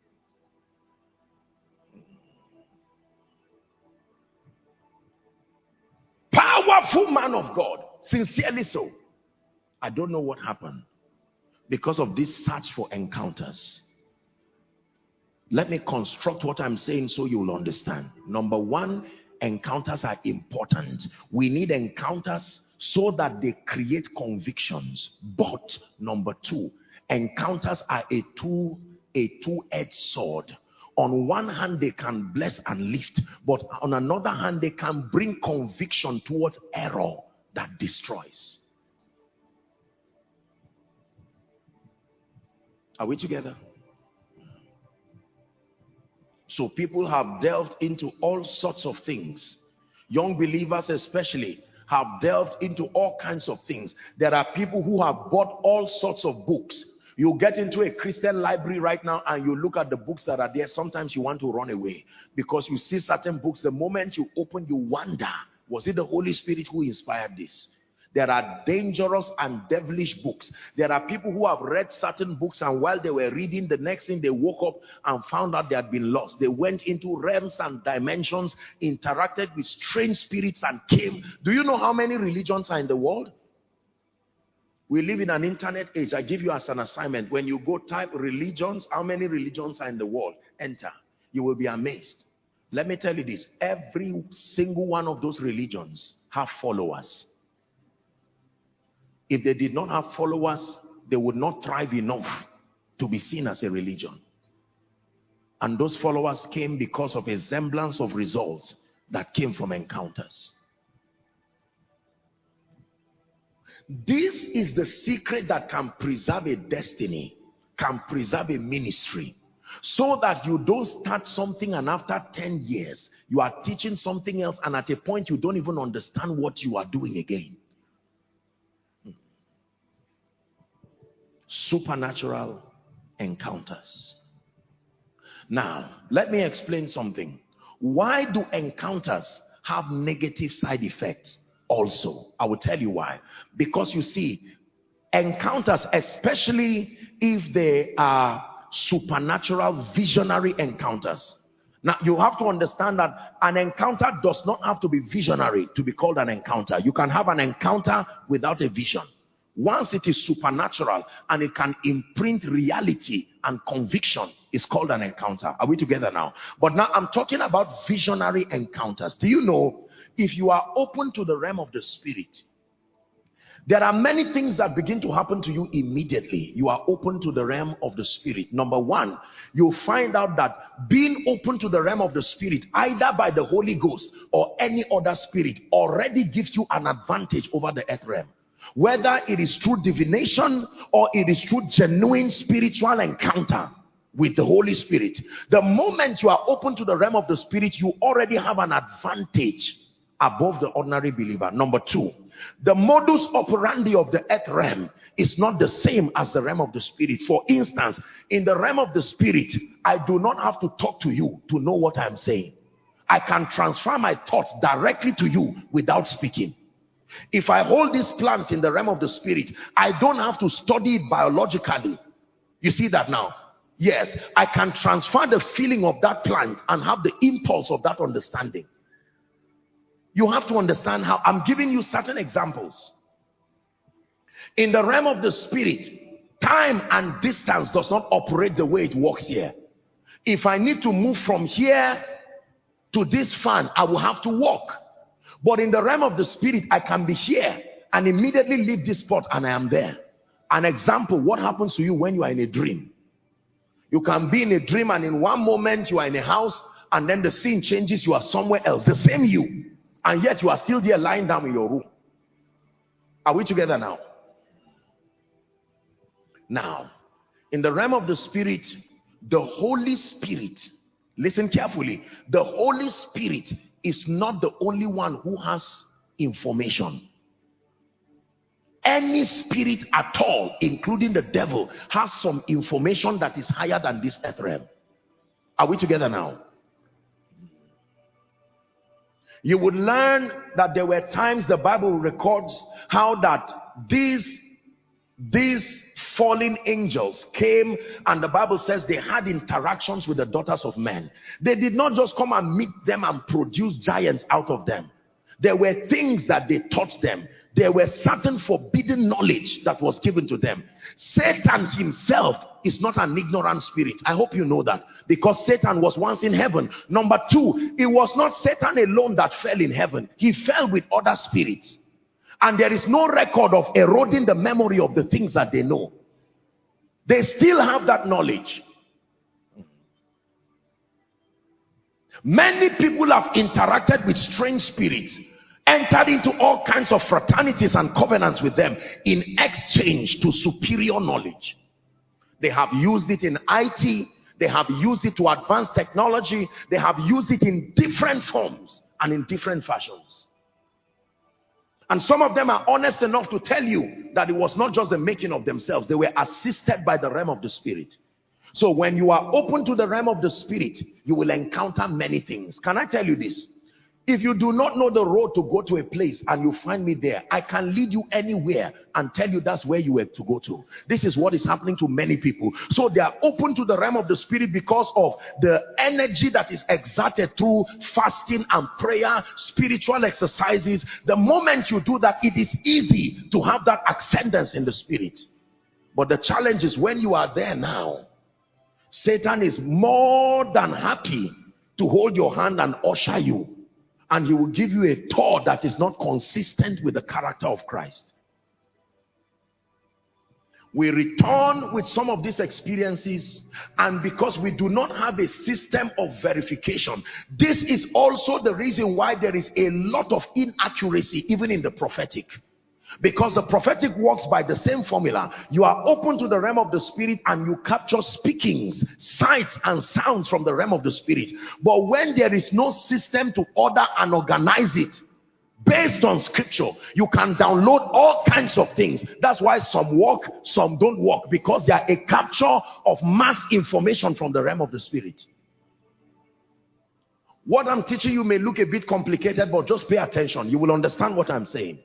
Powerful man of God, sincerely so. I don't know what happened because of this search for encounters. Let me construct what I'm saying so you'll understand. Number one, encounters are important. We need encounters so that they create convictions. But number two, encounters are a two, a two-edged sword. On one hand, they can bless and lift, but on another hand, they can bring conviction towards error that destroys. Are we together? So people have delved into all sorts of things. Young believers especially have delved into all kinds of things. There are people who have bought all sorts of books. You get into a Christian library right now and you look at the books that are there. Sometimes you want to run away because you see certain books. The moment you open, you wonder, was it the Holy Spirit who inspired this? There are dangerous and devilish books. There are people who have read certain books, and while they were reading, the next thing they woke up and found out they had been lost. They went into realms and dimensions, interacted with strange spirits and came. Do you know how many religions are in the world? We live in an internet age. I give you as an assignment. When you go type religions, how many religions are in the world? Enter. You will be amazed. Let me tell you this. Every single one of those religions have followers. If they did not have followers, they would not thrive enough to be seen as a religion. And those followers came because of a semblance of results that came from encounters. This is the secret that can preserve a destiny, can preserve a ministry, so that you don't start something and after ten years you are teaching something else, and at a point you don't even understand what you are doing again. Supernatural encounters. Now, let me explain something. Why do encounters have negative side effects also? I will tell you why. Because you see, encounters, especially if they are supernatural, visionary encounters. Now, you have to understand that an encounter does not have to be visionary to be called an encounter. You can have an encounter without a vision. Once it is supernatural and it can imprint reality and conviction, it's called an encounter. Are we together now? But now I'm talking about visionary encounters. Do you know, if you are open to the realm of the spirit, there are many things that begin to happen to you immediately. You are open to the realm of the spirit. Number one, you'll find out that being open to the realm of the spirit, either by the Holy Ghost or any other spirit, already gives you an advantage over the earth realm. Whether it is through divination or it is through genuine spiritual encounter with the Holy Spirit, the moment you are open to the realm of the spirit, you already have an advantage above the ordinary believer. Number two, the modus operandi of the earth realm is not the same as the realm of the spirit. For instance, in the realm of the spirit, I do not have to talk to you to know what I'm saying. I can transfer my thoughts directly to you without speaking. If I hold these plants in the realm of the spirit, I don't have to study it biologically. You see that now? Yes, I can transfer the feeling of that plant and have the impulse of that understanding. You have to understand how I'm giving you certain examples. In the realm of the spirit, time and distance does not operate the way it works here. If I need to move from here to this fan, I will have to walk. But in the realm of the spirit, I can be here and immediately leave this spot and I am there. An example, what happens to you when you are in a dream? You can be in a dream and in one moment you are in a house and then the scene changes, you are somewhere else. The same you. And yet you are still there lying down in your room. Are we together now? Now, in the realm of the spirit, the Holy Spirit, listen carefully, the Holy Spirit is not the only one who has information. Any spirit at all, including the devil, has some information that is higher than this earth realm. Are we together now? You would learn that there were times the Bible records how that these these fallen angels came, and the Bible says they had interactions with the daughters of men. They did not just come and meet them and produce giants out of them. There were things that they taught them. There were certain forbidden knowledge that was given to them. Satan himself is not an ignorant spirit. I hope you know that, because Satan was once in heaven. Number two, it was not Satan alone that fell in heaven. He fell with other spirits. And there is no record of eroding the memory of the things that they know. They still have that knowledge. Many people have interacted with strange spirits, entered into all kinds of fraternities and covenants with them in exchange to superior knowledge. They have used it in I T, they have used it to advance technology, they have used it in different forms and in different fashions. And some of them are honest enough to tell you that it was not just the making of themselves. They were assisted by the realm of the spirit. So when you are open to the realm of the spirit, you will encounter many things. Can I tell you this? If you do not know the road to go to a place and you find me there, I can lead you anywhere and tell you that's where you were to go to. This is what is happening to many people. So they are open to the realm of the spirit because of the energy that is exerted through fasting and prayer, spiritual exercises. The moment you do that, it is easy to have that ascendance in the spirit. But the challenge is when you are there now, Satan is more than happy to hold your hand and usher you. And he will give you a tour that is not consistent with the character of Christ. We return with some of these experiences, and because we do not have a system of verification, this is also the reason why there is a lot of inaccuracy even in the prophetic. Because the prophetic works by the same formula. You are open to the realm of the spirit and you capture speakings, sights and sounds from the realm of the spirit. But when there is no system to order and organize it based on scripture, you can download all kinds of things. That's why some work, some don't work, because they are a capture of mass information from the realm of the spirit. What I'm teaching you may look a bit complicated, but just pay attention. You will understand what I'm saying.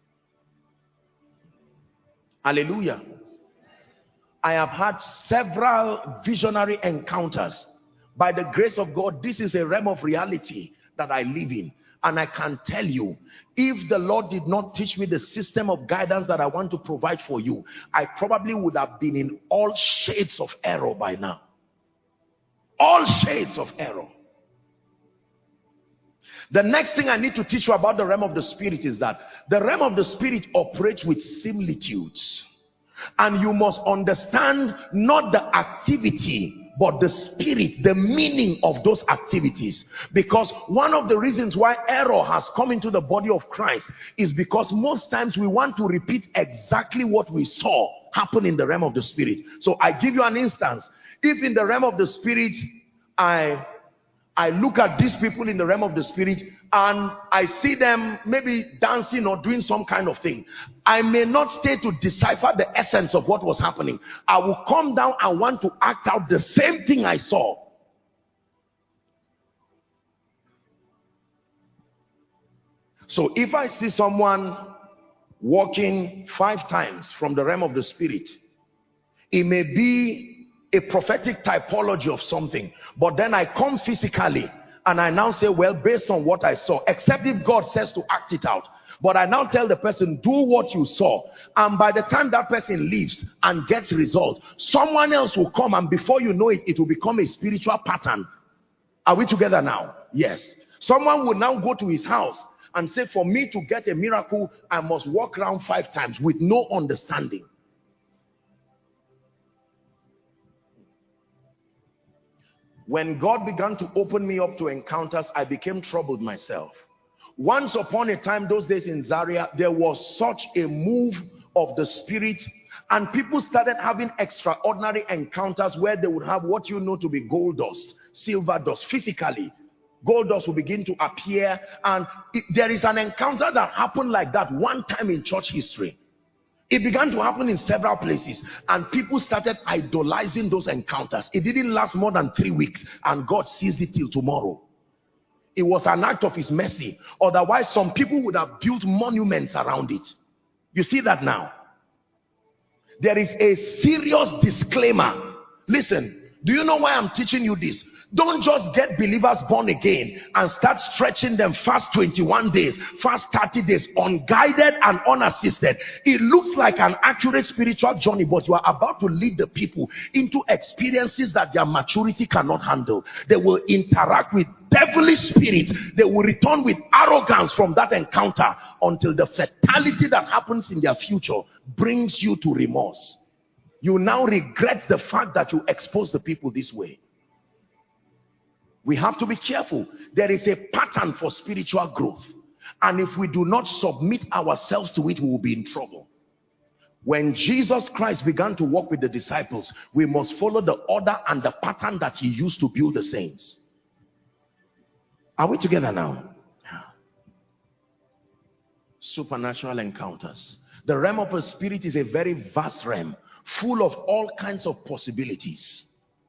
Hallelujah. I have had several visionary encounters. By the grace of God, this is a realm of reality that I live in. And I can tell you, if the Lord did not teach me the system of guidance that I want to provide for you, I probably would have been in all shades of error by now. All shades of error. The next thing I need to teach you about the realm of the spirit is that the realm of the spirit operates with similitudes. And you must understand not the activity, but the spirit, the meaning of those activities. Because one of the reasons why error has come into the body of Christ is because most times we want to repeat exactly what we saw happen in the realm of the spirit. So I give you an instance. If in the realm of the spirit, I... I look at these people in the realm of the spirit and I see them maybe dancing or doing some kind of thing. I may not stay to decipher the essence of what was happening. I will come down and want to act out the same thing I saw. So if I see someone walking five times from the realm of the spirit, it may be a prophetic typology of something, but then I come physically and I now say, well, based on what I saw, except if God says to act it out, but I now tell the person, do what you saw, and by the time that person leaves and gets results, someone else will come, and before you know it, it will become a spiritual pattern. Are we together now? Yes. Someone will now go to his house and say, for me to get a miracle, I must walk around five times with no understanding. When God began to open me up to encounters, I became troubled myself. Once upon a time, those days in Zaria, there was such a move of the spirit, and people started having extraordinary encounters where they would have what you know to be gold dust, silver dust, physically. Gold dust will begin to appear, and it, there is an encounter that happened like that one time in church history. It began to happen in several places, and people started idolizing those encounters. It didn't last more than three weeks, and God seized it till tomorrow. It was an act of his mercy. Otherwise, some people would have built monuments around it. You see that now? There is a serious disclaimer. Listen, do you know why I'm teaching you this? Don't just get believers born again and start stretching them fast twenty-one days, fast thirty days, unguided and unassisted. It looks like an accurate spiritual journey, but you are about to lead the people into experiences that their maturity cannot handle. They will interact with devilish spirits. They will return with arrogance from that encounter until the fatality that happens in their future brings you to remorse. You now regret the fact that you exposed the people this way. We have to be careful. There is a pattern for spiritual growth, and if we do not submit ourselves to it, we will be in trouble. When Jesus Christ began to walk with the disciples, we must follow the order and the pattern that he used to build the saints. Are we together now? Supernatural encounters. The realm of the spirit is a very vast realm, full of all kinds of possibilities.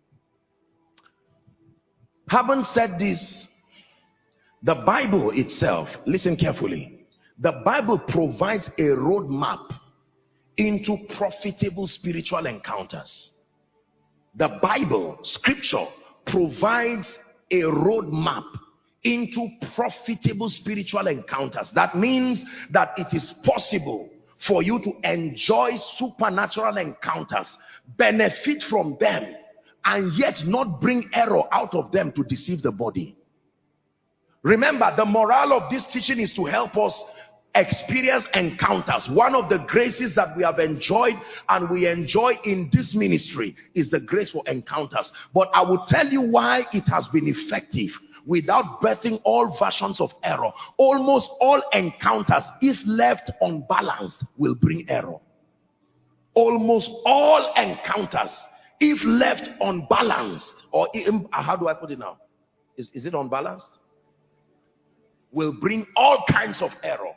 Having said this, the Bible itself, listen carefully, the Bible provides a roadmap into profitable spiritual encounters. The Bible, scripture, provides a roadmap into profitable spiritual encounters. That means that it is possible for you to enjoy supernatural encounters, benefit from them, and yet not bring error out of them to deceive the body. Remember, the morale of this teaching is to help us experience encounters. One of the graces that we have enjoyed and we enjoy in this ministry is the grace for encounters. But I will tell you why it has been effective without birthing all versions of error. Almost all encounters, if left unbalanced, will bring error. Almost all encounters, if left unbalanced, or how do I put it now? Is, is it unbalanced? Will bring all kinds of error.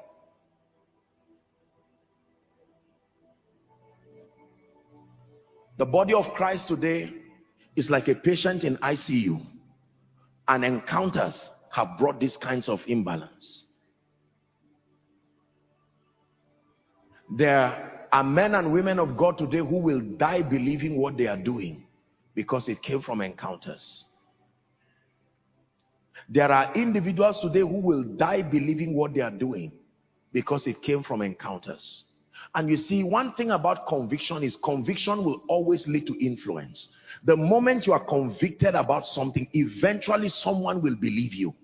The body of Christ today is like a patient in I C U, and encounters have brought these kinds of imbalance. There are men and women of God today who will die believing what they are doing because it came from encounters. There are individuals today who will die believing what they are doing because it came from encounters. And you see, one thing about conviction is conviction will always lead to influence. The moment you are convicted about something, eventually someone will believe you.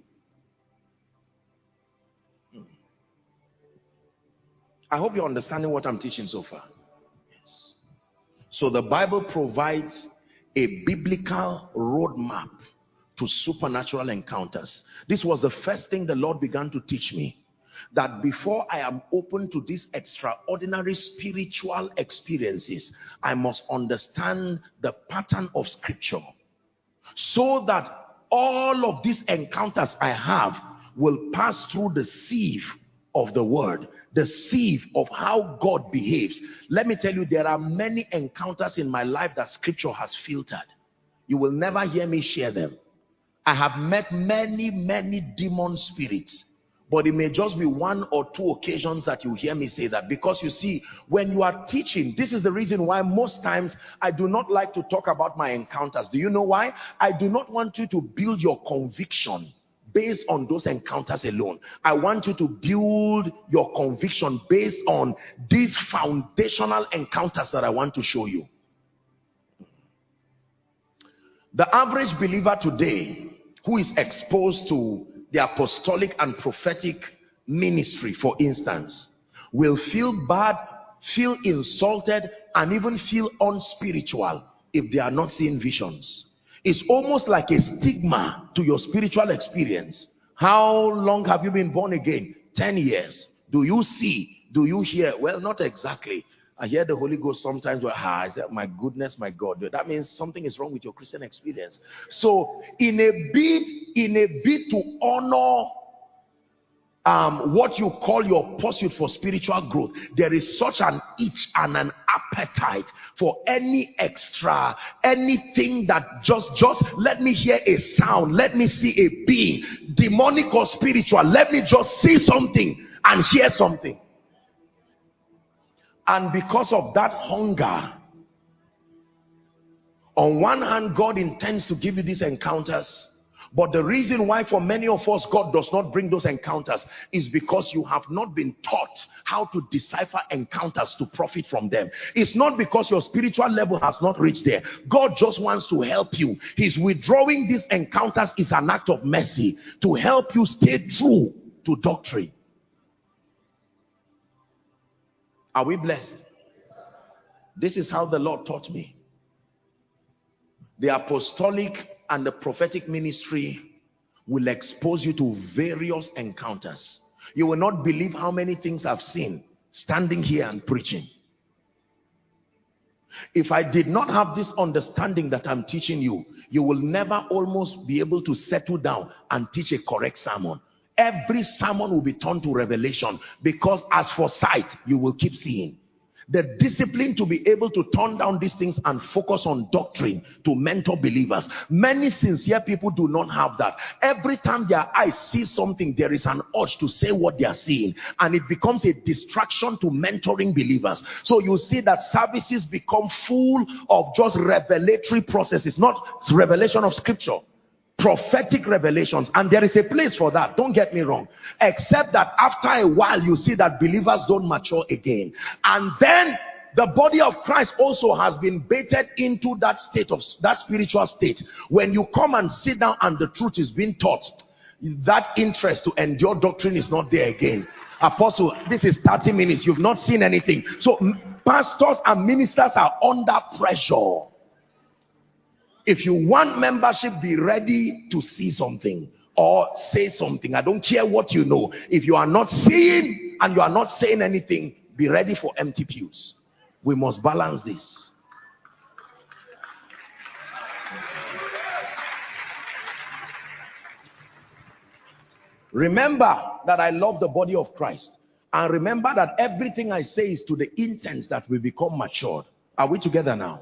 I hope you're understanding what I'm teaching so far. Yes. So the Bible provides a biblical roadmap to supernatural encounters. This was the first thing the Lord began to teach me. That before I am open to these extraordinary spiritual experiences, I must understand the pattern of Scripture, so that all of these encounters I have will pass through the sieve of the Word, the sieve of how God behaves. Let me tell you, there are many encounters in my life that Scripture has filtered. You will never hear me share them. I have met many, many demon spirits. But it may just be one or two occasions that you hear me say that. Because you see, when you are teaching, this is the reason why most times I do not like to talk about my encounters. Do you know why? I do not want you to build your conviction based on those encounters alone. I want you to build your conviction based on these foundational encounters that I want to show you. The average believer today who is exposed to the apostolic and prophetic ministry, for instance, will feel bad, feel insulted, and even feel unspiritual if they are not seeing visions. It's almost like a stigma to your spiritual experience. How long have you been born again? Ten years. Do you see? Do you hear? Well, not exactly. I hear the Holy Ghost sometimes. Well, ah, I said, my goodness, my God. That means something is wrong with your Christian experience. So, in a bid, in a bid to honor um, what you call your pursuit for spiritual growth, there is such an itch and an appetite for any extra, anything that just, just let me hear a sound, let me see a being, demonic or spiritual. Let me just see something and hear something. And because of that hunger, on one hand, God intends to give you these encounters. But the reason why for many of us God does not bring those encounters is because you have not been taught how to decipher encounters to profit from them. It's not because your spiritual level has not reached there. God just wants to help you. His withdrawing these encounters is an act of mercy to help you stay true to doctrine. Are we blessed? This is how the Lord taught me. The apostolic and the prophetic ministry will expose you to various encounters. You will not believe how many things I've seen standing here and preaching. If I did not have this understanding that I'm teaching you, you will never almost be able to settle down and teach a correct sermon. Every sermon will be turned to revelation, because as for sight, you will keep seeing. The discipline to be able to turn down these things and focus on doctrine to mentor believers. Many sincere people do not have that. Every time their eyes see something, there is an urge to say what they are seeing, and it becomes a distraction to mentoring believers. So you see that services become full of just revelatory processes, not revelation of scripture. Prophetic revelations, and there is a place for that, don't get me wrong, except that after a while you see that believers don't mature again, and then the body of Christ also has been baited into that state of that spiritual state. When you come and sit down and the truth is being taught, that interest to endure doctrine is not there again. Apostle, this is thirty minutes. You've not seen anything. So pastors and ministers are under pressure. If you want membership, be ready to see something or say something. I don't care what you know. If you are not seeing and you are not saying anything, be ready for empty pews. We must balance this. Remember that I love the body of Christ. And remember that everything I say is to the intent that we become matured. Are we together now?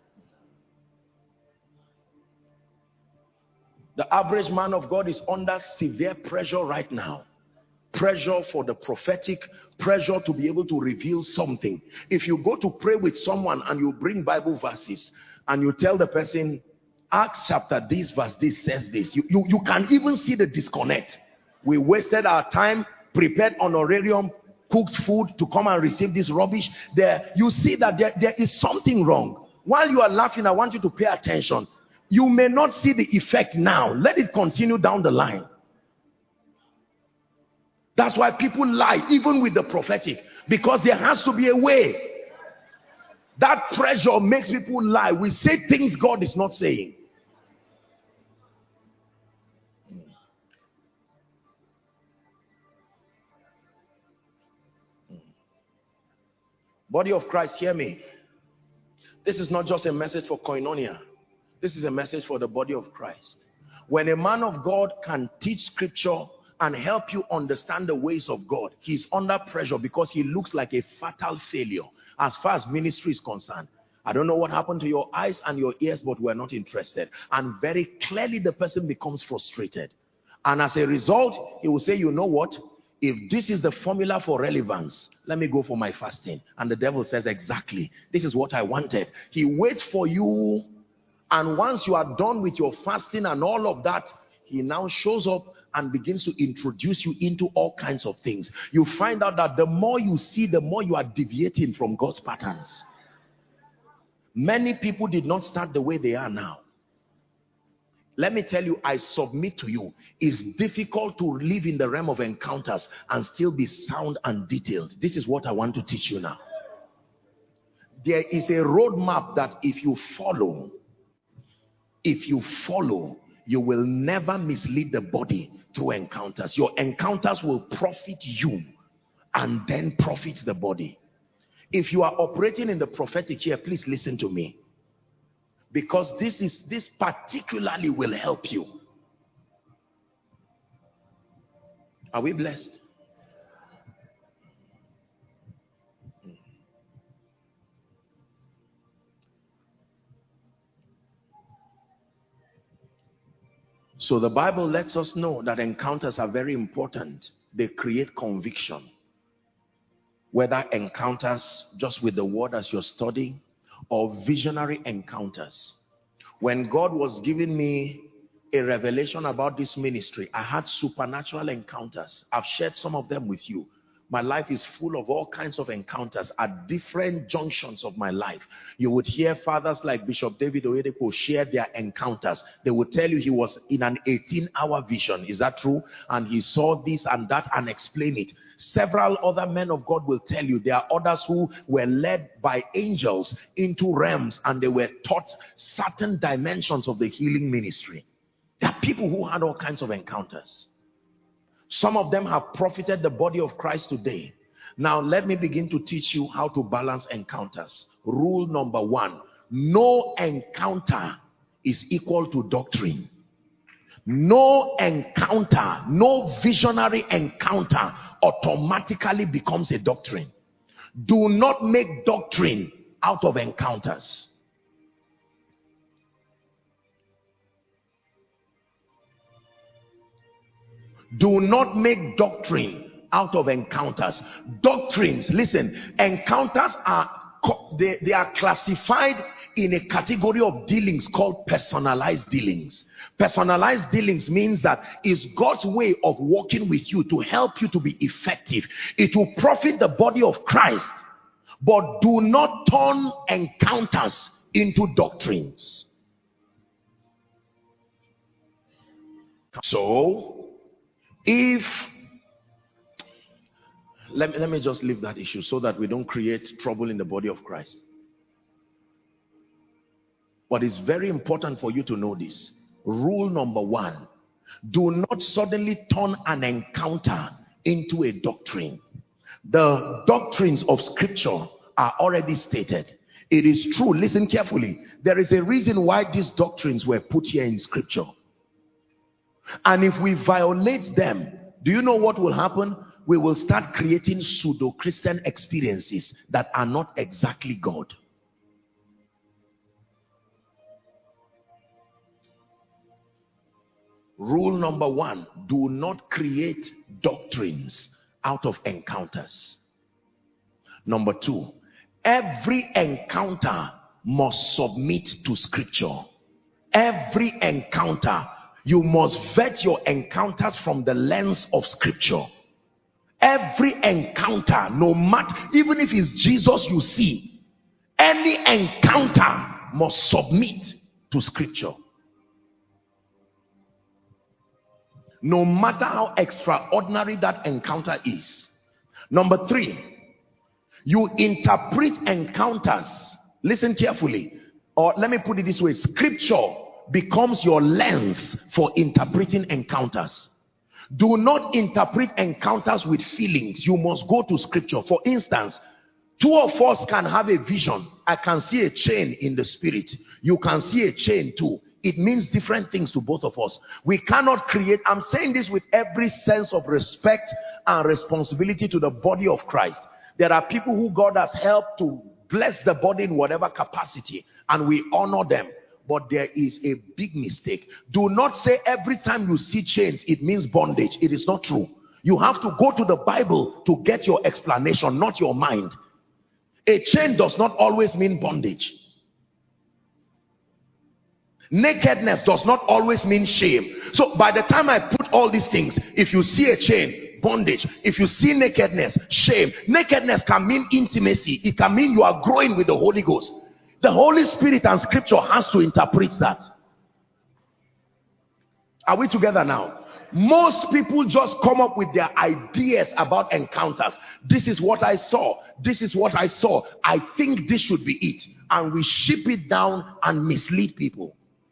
The average man of God is under severe pressure right now. Pressure for the prophetic, pressure to be able to reveal something. If you go to pray with someone and you bring Bible verses and you tell the person, Acts chapter this verse this says this, you, you, you can even see the disconnect. We wasted our time, prepared honorarium, cooked food to come and receive this rubbish. There, you see that there, there is something wrong. While you are laughing, I want you to pay attention. You may not see the effect now. Let it continue down the line. That's why people lie, even with the prophetic, because there has to be a way. That pressure makes people lie. We say things God is not saying. Body of Christ, hear me. This is not just a message for Koinonia. This is a message for the body of Christ. When a man of God can teach scripture and help you understand the ways of God, he's under pressure because he looks like a fatal failure as far as ministry is concerned. I don't know what happened to your eyes and your ears, but we're not interested. And very clearly the person becomes frustrated. And as a result, he will say, you know what? If this is the formula for relevance, let me go for my fasting. And the devil says, exactly, this is what I wanted. He waits for you, and once you are done with your fasting and all of that, he now shows up and begins to introduce you into all kinds of things. You find out that the more you see, the more you are deviating from God's patterns. Many people did not start the way they are now. Let me tell you, I submit to you, it's difficult to live in the realm of encounters and still be sound and detailed. This is what I want to teach you now. There is a roadmap that if you follow, if you follow, you will never mislead the body through encounters. Your encounters will profit you and then profit the body. If you are operating in the prophetic here, please listen to me. Because this is this particularly will help you. Are we blessed? So the Bible lets us know that encounters are very important. They create conviction. Whether encounters just with the word as you're studying, or visionary encounters. When God was giving me a revelation about this ministry, I had supernatural encounters. I've shared some of them with you. My life is full of all kinds of encounters at different junctions of my life. You would hear fathers like Bishop David Oyedepo share their encounters. They would tell you he was in an eighteen hour vision. Is that true? And he saw this and that and explain it. Several other men of God will tell you there are others who were led by angels into realms and they were taught certain dimensions of the healing ministry. There are people who had all kinds of encounters. Some of them have profited the body of Christ today. Now let me begin to teach you how to balance encounters. Rule number one, no encounter is equal to doctrine. No encounter, no visionary encounter automatically becomes a doctrine. Do not make doctrine out of encounters. Do not make doctrine out of encounters. Doctrines, listen, encounters are they, they are classified in a category of dealings called personalized dealings. Personalized dealings means that it's God's way of working with you to help you to be effective. It will profit the body of Christ, but do not turn encounters into doctrines. So If, let me, let me just leave that issue so that we don't create trouble in the body of Christ. But it's very important for you to know this. Rule number one, do not suddenly turn an encounter into a doctrine. The doctrines of scripture are already stated. It is true, listen carefully. There is a reason why these doctrines were put here in scripture. And if we violate them, do you know what will happen? We will start creating pseudo-Christian experiences that are not exactly God. Rule number one, do not create doctrines out of encounters. Number two, every encounter must submit to scripture. Every encounter, you must vet your encounters from the lens of scripture. Every encounter, no matter, even if it's Jesus you see, any encounter must submit to scripture. No matter how extraordinary that encounter is. Number three, you interpret encounters. Listen carefully. Or let me put it this way. Scripture becomes your lens for interpreting encounters. Do not interpret encounters with feelings. You must go to scripture. For instance, two of us can have a vision. I can see a chain in the spirit. You can see a chain too. It means different things to both of us. We cannot create. I'm saying this with every sense of respect and responsibility to the body of Christ. There are people who God has helped to bless the body in whatever capacity, and we honor them. But there is a big mistake. Do not say every time you see chains, it means bondage. It is not true. You have to go to the Bible to get your explanation, not your mind. A chain does not always mean bondage. Nakedness does not always mean shame. So by the time I put all these things, if you see a chain, bondage. If you see nakedness, shame. Nakedness can mean intimacy. It can mean you are growing with the Holy Ghost. The Holy Spirit and scripture has to interpret that. Are we together now? Most people just come up with their ideas about encounters. This is what I saw. This is what I saw. I think this should be it. And we ship it down and mislead people.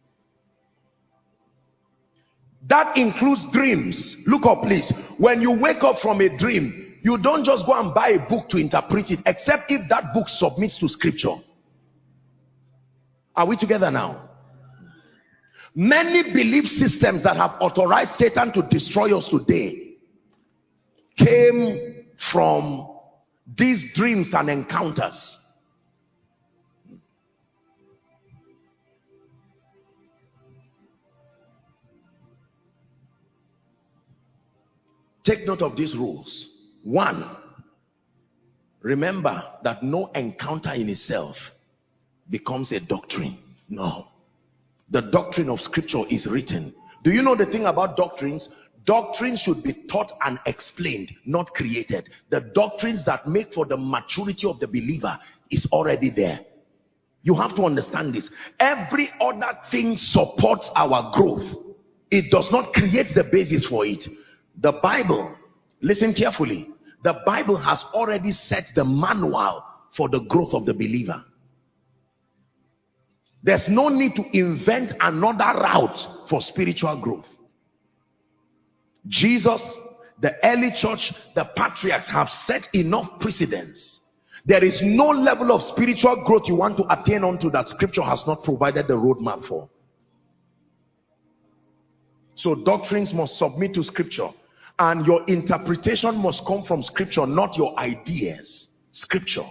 That includes dreams. Look up, please. When you wake up from a dream, you don't just go and buy a book to interpret it, except if that book submits to scripture. Are we together now? Many belief systems that have authorized Satan to destroy us today came from these dreams and encounters. Take note of these rules. One, remember that no encounter in itself becomes a doctrine. No. The doctrine of scripture is written. Do you know the thing about doctrines? Doctrines should be taught and explained, not created. The doctrines that make for the maturity of the believer is already there. You have to understand this. Every other thing supports our growth. It does not create the basis for it. The Bible, listen carefully, the Bible has already set the manual for the growth of the believer. There's no need to invent another route for spiritual growth. Jesus, the early church, the patriarchs have set enough precedents. There is no level of spiritual growth you want to attain onto that scripture has not provided the roadmap for. So doctrines must submit to scripture. And your interpretation must come from scripture, not your ideas. Scripture.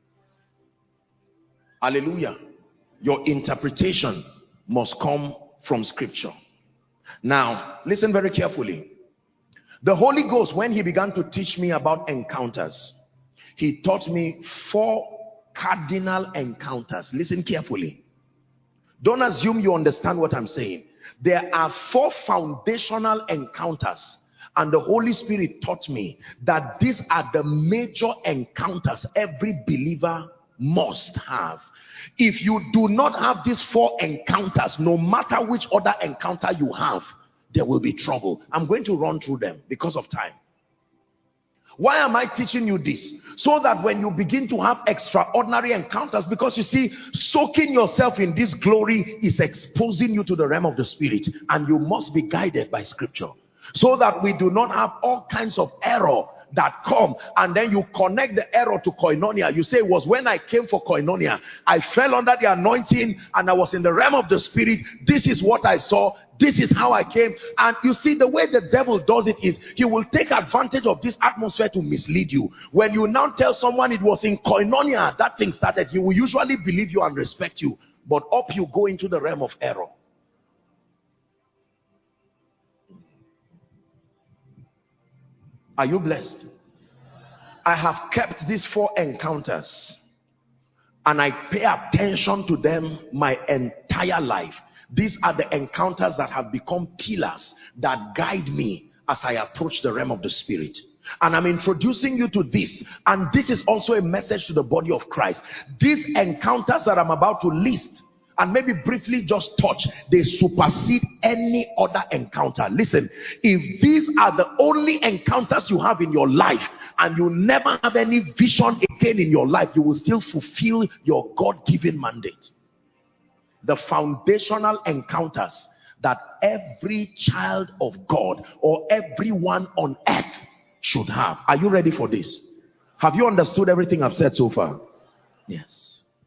Hallelujah. Your interpretation must come from scripture. Now, listen very carefully. The Holy Ghost, when he began to teach me about encounters, he taught me four cardinal encounters. Listen carefully. Don't assume you understand what I'm saying. There are four foundational encounters. And the Holy Spirit taught me that these are the major encounters every believer must have. If you do not have these four encounters, no matter which other encounter you have, there will be trouble. I'm going to run through them because of time. Why am I teaching you this? So that when you begin to have extraordinary encounters, because you see, soaking yourself in this glory is exposing you to the realm of the spirit, and you must be guided by scripture, so that we do not have all kinds of error that come, and then you connect the error to koinonia. You say, it was when I came for koinonia, I fell under the anointing and I was in the realm of the spirit. This is what I saw. This is how I came. And you see, the way the devil does it is, he will take advantage of this atmosphere to mislead you. When you now tell someone it was in koinonia that thing started, he will usually believe you and respect you. But up you go into the realm of error. Are you blessed? I have kept these four encounters, and I pay attention to them my entire life. These are the encounters that have become pillars that guide me as I approach the realm of the spirit. And I'm introducing you to this, and this is also a message to the body of Christ. These encounters that I'm about to list and maybe briefly just touch, they supersede any other encounter. Listen, if these are the only encounters you have in your life, and you never have any vision again in your life, you will still fulfill your God-given mandate. The foundational encounters that every child of God or everyone on earth should have. Are you ready for this? Have you understood everything I've said so far? Yes.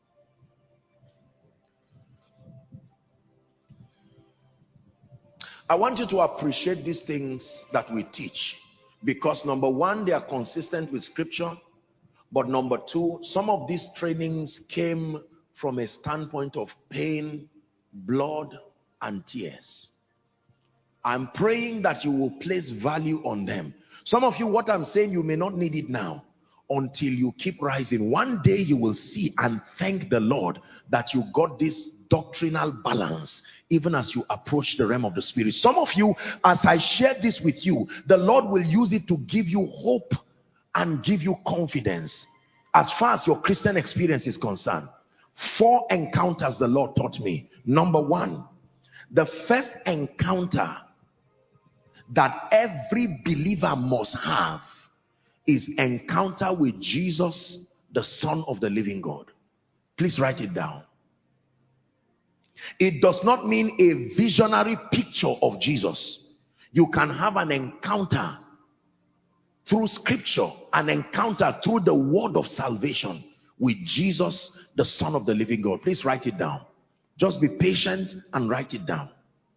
I want you to appreciate these things that we teach, because number one, they are consistent with scripture. But number two, some of these trainings came from a standpoint of pain, blood, and tears. I'm praying that you will place value on them. Some of you, what I'm saying, you may not need it now until you keep rising. One day you will see and thank the Lord that you got this doctrinal balance even as you approach the realm of the spirit. Some of you, as I share this with you, the Lord will use it to give you hope and give you confidence as far as your Christian experience is concerned. Four encounters the Lord taught me. Number one, the first encounter that every believer must have is encounter with Jesus, the Son of the living God. Please write it down. It does not mean a visionary picture of Jesus. You can have an encounter through scripture, an encounter through the word of salvation with Jesus, the Son of the living God. Please write it down. Just be patient and write it down.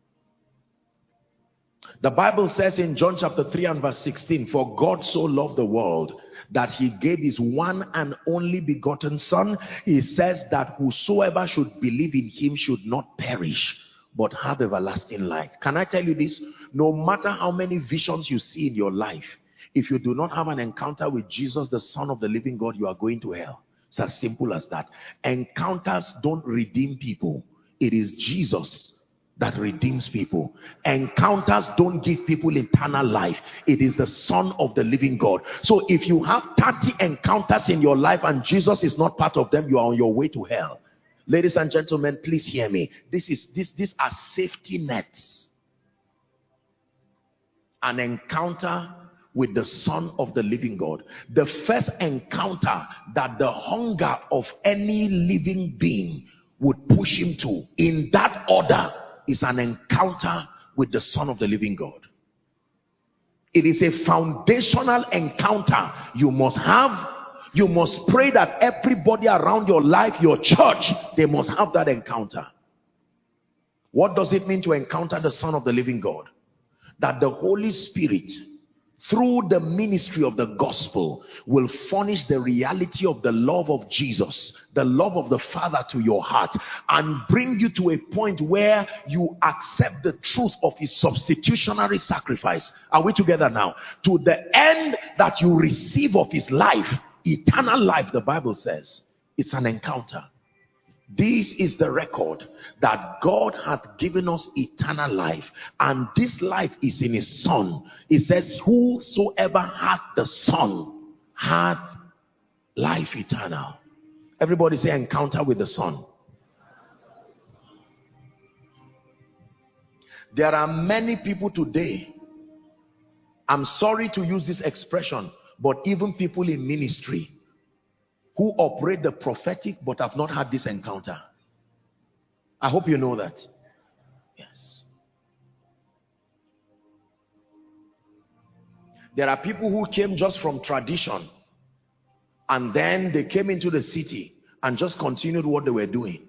The Bible says in John chapter three and verse sixteen, for God so loved the world that he gave his one and only begotten Son. He says that whosoever should believe in him should not perish, but have everlasting life. Can I tell you this? No matter how many visions you see in your life, if you do not have an encounter with Jesus, the Son of the living God, you are going to hell. It's as simple as that. Encounters don't redeem people. It is Jesus that redeems people. Encounters don't give people eternal life. It is the Son of the living God. So if you have thirty encounters in your life and Jesus is not part of them, you are on your way to hell. Ladies and gentlemen, please hear me. This is this these are safety nets. An encounter with the Son of the living God. The first encounter that the hunger of any living being would push him to, in that order, is an encounter with the Son of the living God. It is a foundational encounter you must have. You must pray that everybody around your life, your church, they must have that encounter. What does it mean to encounter the Son of the living God? That the Holy Spirit, through the ministry of the gospel, will furnish the reality of the love of Jesus, the love of the Father to your heart, and bring you to a point where you accept the truth of his substitutionary sacrifice. Are we together now? To the end that you receive of his life, eternal life, the Bible says. It's an encounter. This is the record that God hath given us eternal life, and this life is in his Son. It says, whosoever hath the Son hath life eternal. Everybody say encounter with the Son. There are many people today, I'm sorry to use this expression, but even people in ministry who operate the prophetic but have not had this encounter. I hope you know that. Yes. There are people who came just from tradition, and then they came into the city and just continued what they were doing.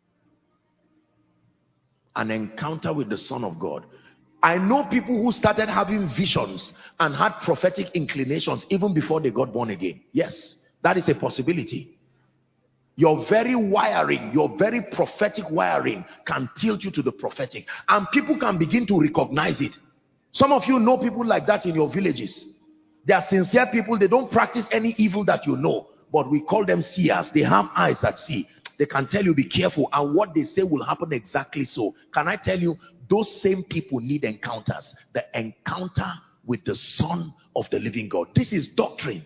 An encounter with the Son of God. I know people who started having visions and had prophetic inclinations even before they got born again. Yes, that is a possibility. Your very wiring, your very prophetic wiring can tilt you to the prophetic. And people can begin to recognize it. Some of you know people like that in your villages. They are sincere people. They don't practice any evil that you know. But we call them seers. They have eyes that see. They can tell you, be careful. And what they say will happen exactly so. Can I tell you, those same people need encounters. The encounter with the Son of the living God. This is doctrine.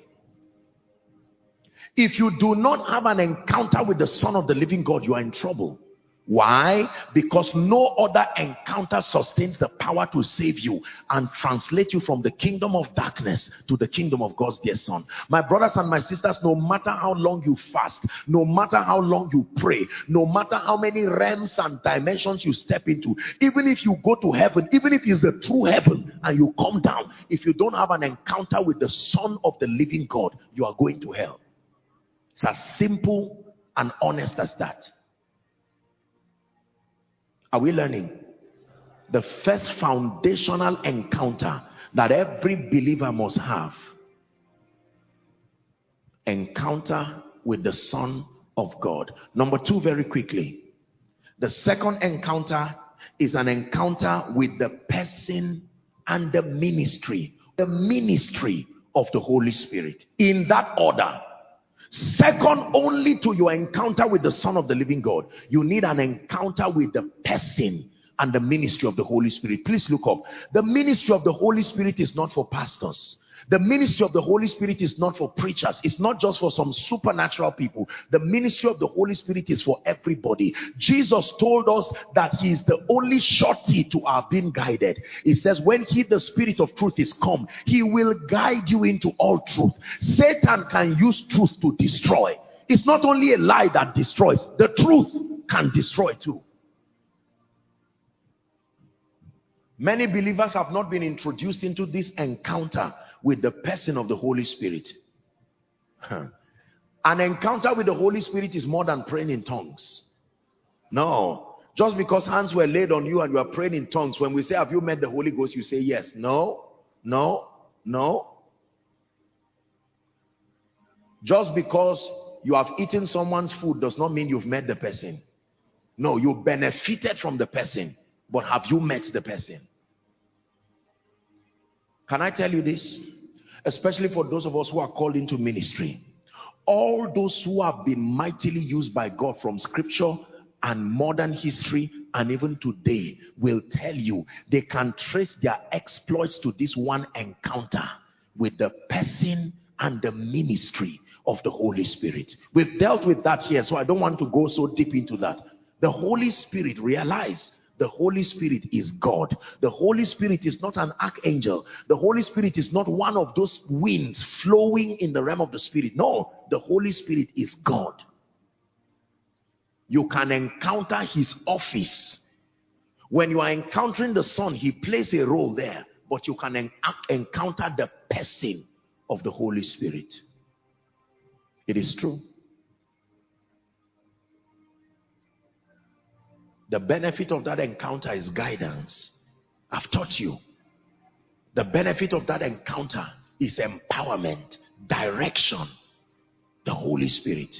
If you do not have an encounter with the Son of the living God, you are in trouble. Why? Because no other encounter sustains the power to save you and translate you from the kingdom of darkness to the kingdom of God's dear Son. My brothers and my sisters, no matter how long you fast, no matter how long you pray, no matter how many realms and dimensions you step into, even if you go to heaven, even if it's a true heaven and you come down, if you don't have an encounter with the Son of the living God, you are going to hell. It's as simple and honest as that. Are we learning? The first foundational encounter that every believer must have. Encounter with the Son of God. Number two, very quickly. The second encounter is an encounter with the person and the ministry. The ministry of the Holy Spirit. In that order. Second only to your encounter with the Son of the living God, you need an encounter with the person and the ministry of the Holy Spirit. Please look up. The ministry of the Holy Spirit is not for pastors. The ministry of the Holy Spirit is not for preachers. It's not just for some supernatural people. The ministry of the Holy Spirit is for everybody. Jesus told us that he is the only surety to our being guided. He says, when he, the Spirit of truth, is come, he will guide you into all truth. Satan can use truth to destroy. It's not only a lie that destroys. The truth can destroy too. Many believers have not been introduced into this encounter with the person of the Holy Spirit. An encounter with the Holy Spirit is more than praying in tongues. No. Just because hands were laid on you and you are praying in tongues, when we say, have you met the Holy Ghost? You say yes. No, no, no. Just because you have eaten someone's food does not mean you've met the person. No, you benefited from the person. But have you met the person? Can I tell you this? Especially for those of us who are called into ministry. All those who have been mightily used by God from scripture and modern history and even today will tell you they can trace their exploits to this one encounter with the person and the ministry of the Holy Spirit. We've dealt with that here, so I don't want to go so deep into that. The Holy Spirit, realize the Holy Spirit is God. The Holy Spirit is not an archangel. The Holy Spirit is not one of those winds flowing in the realm of the Spirit. No, the Holy Spirit is God. You can encounter his office. When you are encountering the Son, he plays a role there. But you can en encounter the person of the Holy Spirit. It is true. The benefit of that encounter is guidance. I've taught you. The benefit of that encounter is empowerment, direction, the Holy Spirit.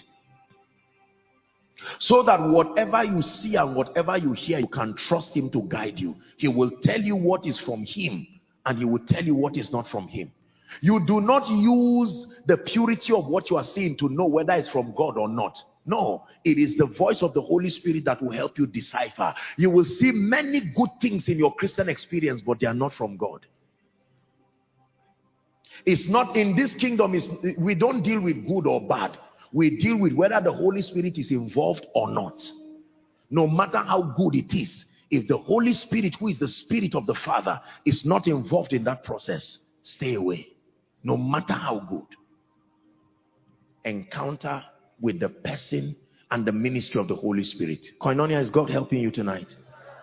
So that whatever you see and whatever you hear, you can trust him to guide you. He will tell you what is from him and he will tell you what is not from him. You do not use the purity of what you are seeing to know whether it's from God or not. No, it is the voice of the Holy Spirit that will help you decipher. You will see many good things in your Christian experience, but they are not from God. It's not in this kingdom, is we don't deal with good or bad. We deal with whether the Holy Spirit is involved or not. No matter how good it is, If the Holy Spirit, who is the Spirit of the Father, is not involved in that process, stay away. No matter how good. Encounter with the person and the ministry of the Holy Spirit. Koinonia, is God helping you tonight?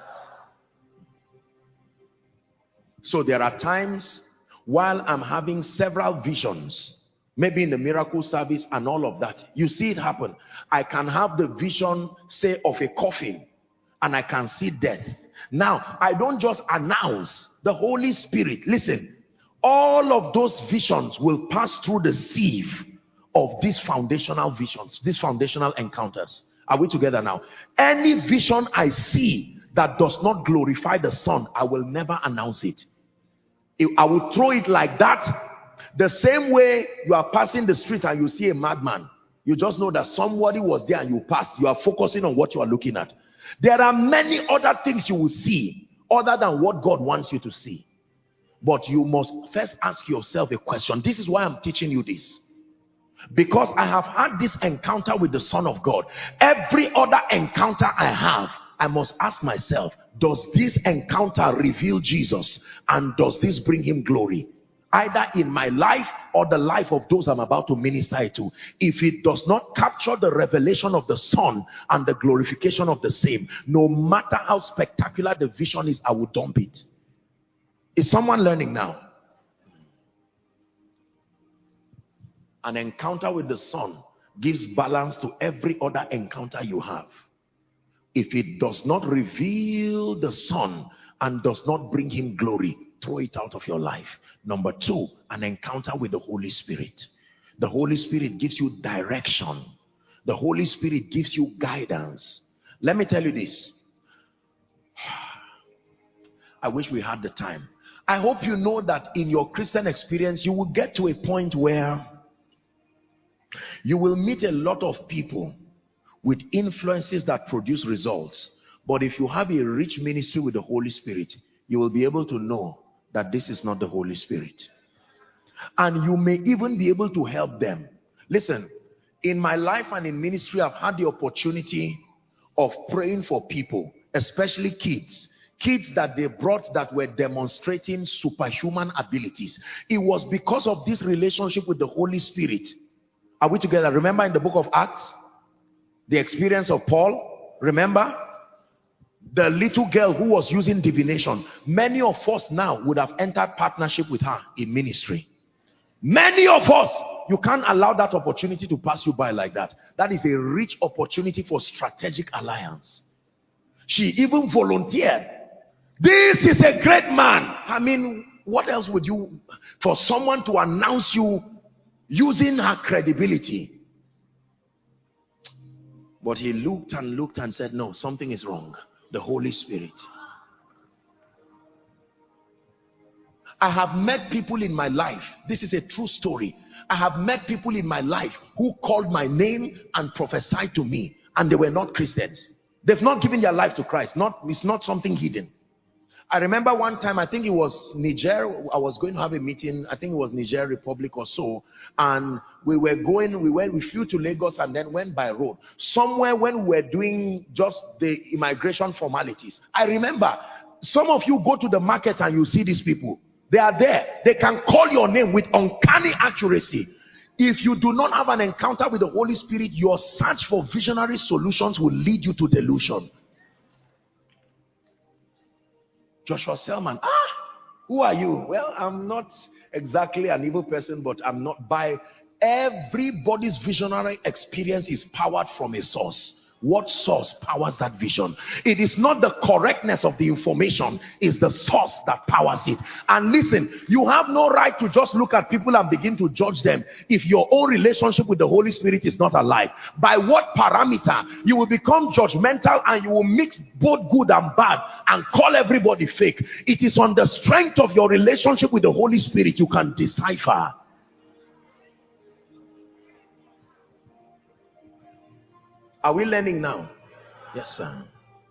So there are times while I'm having several visions, maybe in the miracle service and all of that, you see it happen. I can have the vision, say, of a coffin, and I can see death. Now, I don't just announce. The Holy Spirit, listen, all of those visions will pass through the sieve of these foundational visions, these foundational encounters. Are we together now? Any vision I see that does not glorify the Son, I will never announce it. I will throw it like that. The same way you are passing the street and you see a madman, you just know that somebody was there and you passed. You are focusing on what you are looking at. There are many other things you will see other than what God wants you to see. But you must first ask yourself a question. This is why I'm teaching you this. Because I have had this encounter with the Son of God. Every other encounter I have, I must ask myself, does this encounter reveal Jesus? And does this bring him glory? Either in my life or the life of those I'm about to minister to. If it does not capture the revelation of the Son and the glorification of the same, no matter how spectacular the vision is, I will dump it. Is someone learning now? An encounter with the Son gives balance to every other encounter you have. If it does not reveal the Son and does not bring him glory, throw it out of your life. Number two, an encounter with the Holy Spirit. The Holy Spirit gives you direction. The Holy Spirit gives you guidance. Let me tell you this. I wish we had the time. I hope you know that in your Christian experience, you will get to a point where you will meet a lot of people with influences that produce results. But if you have a rich ministry with the Holy Spirit, you will be able to know that this is not the Holy Spirit. And you may even be able to help them. Listen, in my life and in ministry, I've had the opportunity of praying for people, especially kids. Kids that they brought that were demonstrating superhuman abilities. It was because of this relationship with the Holy Spirit. Are we together? Remember in the book of Acts, the experience of Paul? Remember? The little girl who was using divination. Many of us now would have entered partnership with her in ministry. Many of us, you can't allow that opportunity to pass you by like that. That is a rich opportunity for strategic alliance. She even volunteered. This is a great man. I mean, what else would you, for someone to announce you using her credibility? But he looked and looked and said, no, something is wrong. The Holy Spirit. I have met people in my life. This is a true story. I have met people in my life who called my name and prophesied to me, and they were not Christians. They've not given their life to Christ. Not, it's not something hidden. I remember one time, I think it was Niger, I was going to have a meeting, I think it was Niger Republic or so, and we were going, we went, we flew to Lagos and then went by road. Somewhere when we were doing just the immigration formalities, I remember, some of you go to the market and you see these people. They are there. They can call your name with uncanny accuracy. If you do not have an encounter with the Holy Spirit, your search for visionary solutions will lead you to delusion. Joshua Selman, ah, who are you? Well, I'm not exactly an evil person, but I'm not by everybody's visionary experience is powered from a source. What source powers that vision? It is not the correctness of the information, it's the source that powers it. And listen, you have no right to just look at people and begin to judge them if your own relationship with the Holy Spirit is not alive. By what parameter? You will become judgmental and you will mix both good and bad and call everybody fake. It is on the strength of your relationship with the Holy Spirit you can decipher. Are we learning now? Yes, sir.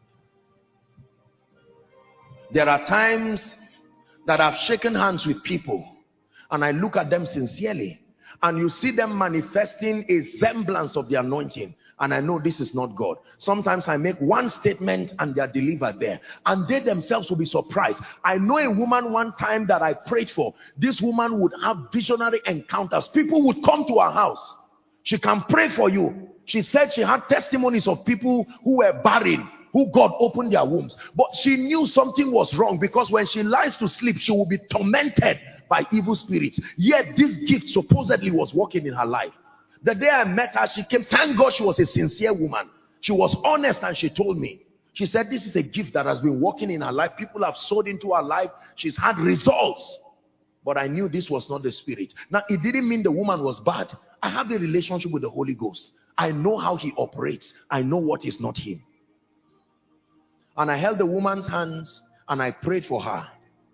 There are times that I've shaken hands with people and I look at them sincerely and you see them manifesting a semblance of the anointing, and I know this is not God. Sometimes I make one statement and they are delivered there, and they themselves will be surprised. I know a woman one time that I prayed for. This woman would have visionary encounters. People would come to her house. She can pray for you. She said she had testimonies of people who were barren, who God opened their wombs. But she knew something was wrong, because when she lies to sleep, she will be tormented by evil spirits. Yet this gift supposedly was working in her life. The day I met her, she came. Thank God she was a sincere woman. She was honest, and she told me. She said this is a gift that has been working in her life. People have sowed into her life. She's had results. But I knew this was not the spirit. Now, it didn't mean the woman was bad. I have a relationship with the Holy Ghost. I know how he operates. I know what is not him. And I held the woman's hands and I prayed for her.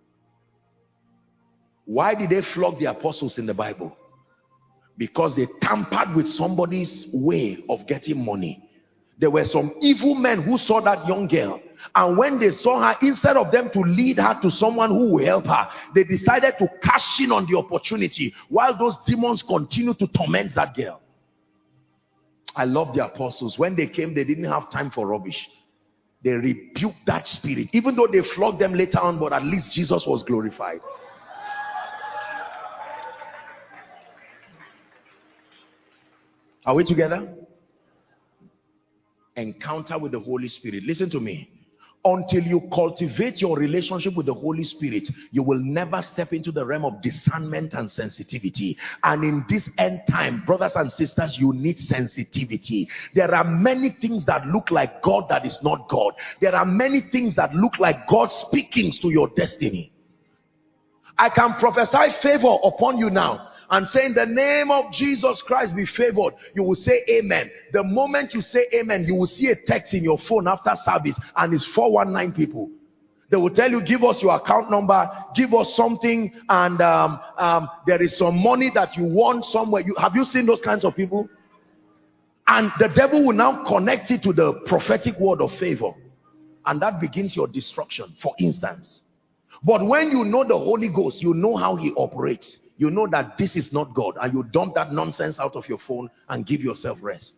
Why did they flog the apostles in the Bible? Because they tampered with somebody's way of getting money. There were some evil men who saw that young girl, and when they saw her, instead of them to lead her to someone who will help her, they decided to cash in on the opportunity while those demons continued to torment that girl. I love the apostles. When they came, they didn't have time for rubbish. They rebuked that spirit, even though they flogged them later on, but at least Jesus was glorified. Are we together? Encounter with the Holy Spirit. Listen to me. Until you cultivate your relationship with the Holy Spirit, you will never step into the realm of discernment and sensitivity. And in this end time, brothers and sisters, you need sensitivity. There are many things that look like God that is not God. There are many things that look like God speaking to your destiny. I can prophesy favor upon you now and say, in the name of Jesus Christ, be favored. You will say amen. The moment you say amen, you will see a text in your phone after service, and it's four one nine people. They will tell you, give us your account number, give us something, and um, um, there is some money that you want somewhere. You, have you seen those kinds of people? And the devil will now connect it to the prophetic word of favor, and that begins your destruction, for instance. But when you know the Holy Ghost, you know how he operates. You know that this is not God, and you dump that nonsense out of your phone and give yourself rest.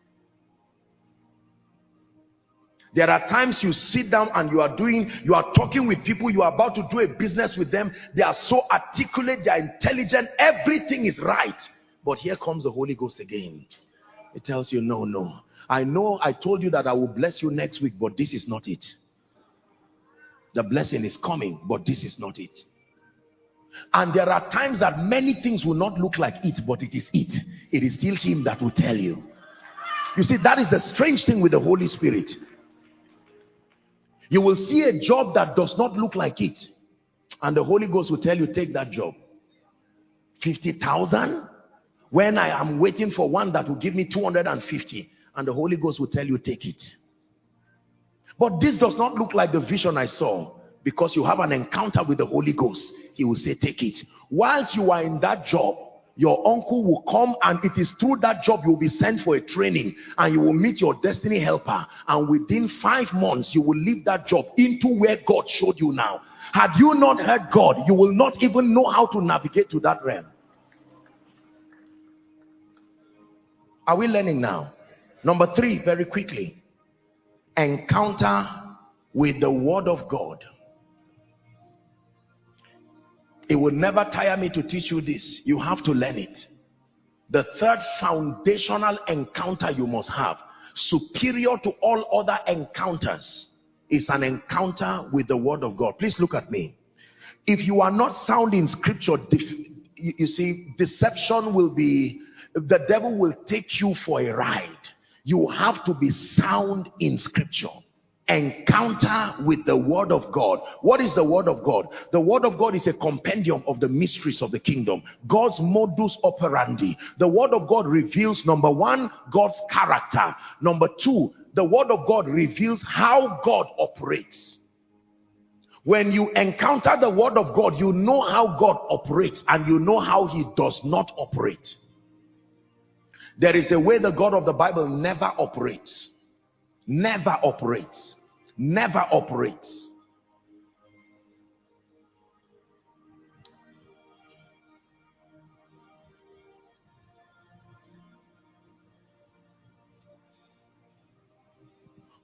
There are times you sit down and you are doing, you are talking with people, you are about to do a business with them. They are so articulate, they are intelligent, everything is right. But here comes the Holy Ghost again. It tells you, no, no. I know I told you that I will bless you next week, but this is not it. The blessing is coming, but this is not it. And there are times that many things will not look like it, but it is it. It is still him that will tell you. You see, that is the strange thing with the Holy Spirit. You will see a job that does not look like it, and the Holy Ghost will tell you, take that job. fifty thousand? When I am waiting for one that will give me two hundred fifty, and the Holy Ghost will tell you, take it. But this does not look like the vision I saw. Because you have an encounter with the Holy Ghost, he will say, take it. Whilst you are in that job, your uncle will come, and it is through that job you will be sent for a training, and you will meet your destiny helper, and within five months you will leave that job into where God showed you now. Had you not heard God, you will not even know how to navigate to that realm. Are we learning now? Number three, very quickly. Encounter with the Word of God. It will never tire me to teach you this. You have to learn it. The third foundational encounter you must have, superior to all other encounters, is an encounter with the Word of God. Please look at me. If you are not sound in scripture, you see, deception will be, the devil will take you for a ride. You have to be sound in scripture. Encounter with the Word of God. What is the Word of God? The Word of God is a compendium of the mysteries of the kingdom. God's modus operandi. The Word of God reveals, number one, God's character. Number two, the Word of God reveals how God operates. When you encounter the Word of God, you know how God operates, and you know how he does not operate. There is a way the God of the Bible never operates. Never operates. Never operates.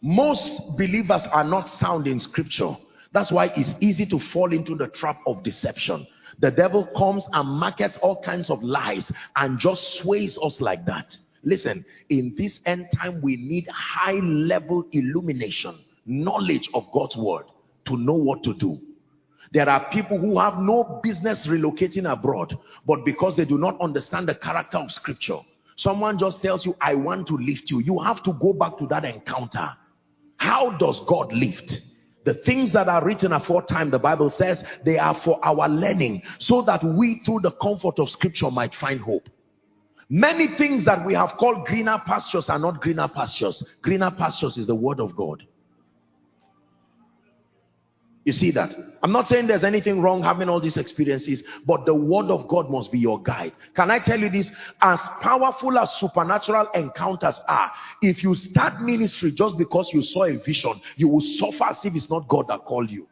Most believers are not sound in scripture. That's why it's easy to fall into the trap of deception. The devil comes and markets all kinds of lies and just sways us like that. Listen, in this end time, we need high level illumination, knowledge of God's word to know what to do. There are people who have no business relocating abroad, but because they do not understand the character of scripture, someone just tells you, I want to lift you. You have to go back to that encounter. How does God lift? The things that are written aforetime, the Bible says, they are for our learning, so that we through the comfort of scripture might find hope. Many things that we have called greener pastures are not greener pastures. Greener pastures is the word of God. You see that? I'm not saying there's anything wrong having all these experiences, but the word of God must be your guide. Can I tell you this? As powerful as supernatural encounters are, if you start ministry just because you saw a vision, you will suffer as if it's not God that called you.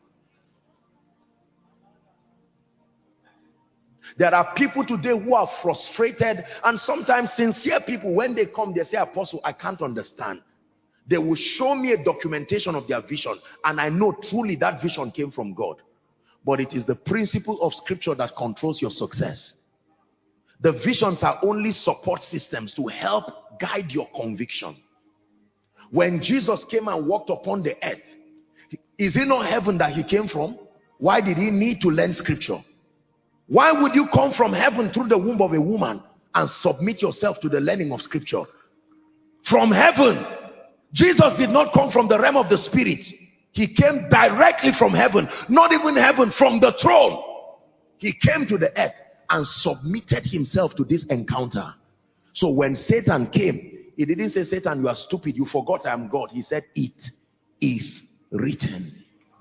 There are people today who are frustrated, and sometimes sincere people, when they come, they say, Apostle, I can't understand. They will show me a documentation of their vision, and I know truly that vision came from God. But it is the principle of scripture that controls your success. The visions are only support systems to help guide your conviction. When Jesus came and walked upon the earth, is it not heaven that he came from? Why did he need to learn scripture? Why would you come from heaven through the womb of a woman and submit yourself to the learning of scripture? From heaven. Jesus did not come from the realm of the spirit. He came directly from heaven. Not even heaven, from the throne. He came to the earth and submitted himself to this encounter. So when Satan came, he didn't say, Satan, you are stupid, you forgot I am God. He said, it is written.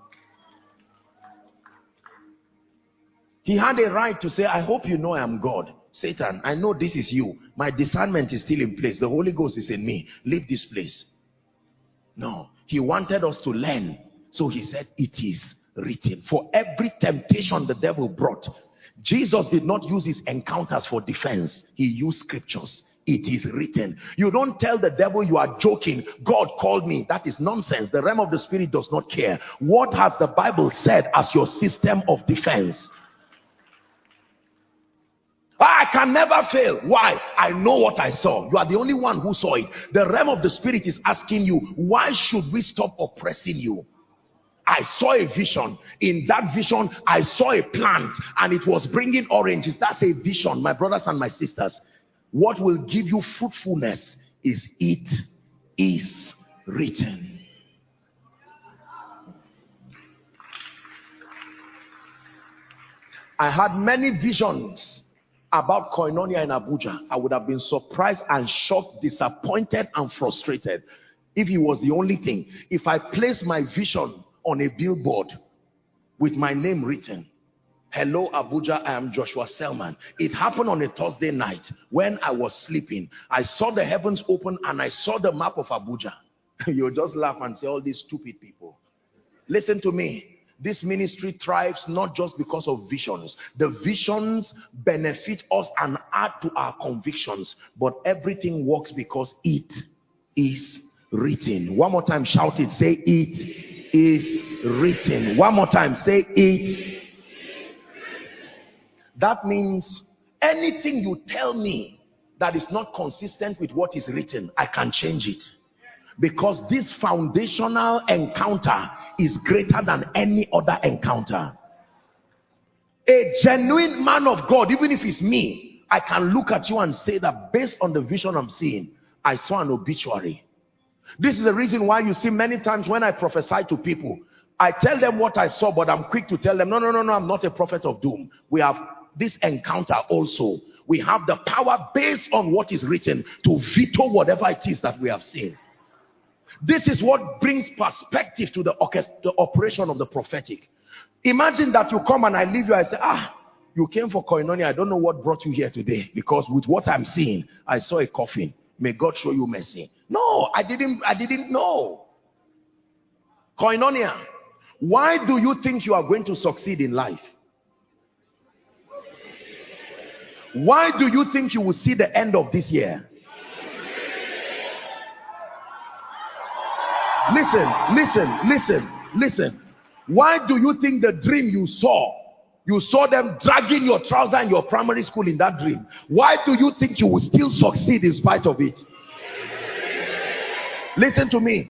He had a right to say, I hope you know I am God. Satan, I know this is you. My discernment is still in place. The Holy Ghost is in me. Leave this place. No, he wanted us to learn. So he said, it is written. For every temptation the devil brought, Jesus did not use his encounters for defense. He used scriptures. It is written. You don't tell the devil you are joking. God called me. That is nonsense. The realm of the spirit does not care. What has the Bible said as your system of defense? I can never fail. Why? I know what I saw. You are the only one who saw it. The realm of the spirit is asking you, why should we stop oppressing you? I saw a vision. In that vision, I saw a plant and it was bringing oranges. That's a vision, my brothers and my sisters. What will give you fruitfulness is it is written. I had many visions about Koinonia in Abuja. I would have been surprised and shocked, disappointed and frustrated if it was the only thing. If I placed my vision on a billboard with my name written, hello Abuja, I am Joshua Selman. It happened on a Thursday night when I was sleeping. I saw the heavens open and I saw the map of Abuja. You'll just laugh and say, all these stupid people. Listen to me. This ministry thrives not just because of visions. The visions benefit us and add to our convictions. But everything works because it is written. One more time, shout it. Say, it is written. One more time, say, it. That means anything you tell me that is not consistent with what is written, I can change it. Because this foundational encounter is greater than any other encounter. A genuine man of God, even if it's me, I can look at you and say that based on the vision I'm seeing, I saw an obituary. This is the reason why you see many times when I prophesy to people, I tell them what I saw, but I'm quick to tell them, no, no, no, no, I'm not a prophet of doom. We have this encounter also. We have the power based on what is written to veto whatever it is that we have seen. This is what brings perspective to the, the operation of the prophetic. Imagine that you come and I leave you, I say, ah, you came for Koinonia. I don't know what brought you here today, because with what I'm seeing, I saw a coffin. May God show you mercy. No, I didn't, I didn't know. Koinonia, why do you think you are going to succeed in life? Why do you think you will see the end of this year? Listen, listen, listen, listen. Why do you think the dream you saw, you saw them dragging your trouser in your primary school in that dream? Why do you think you will still succeed in spite of it? Listen to me.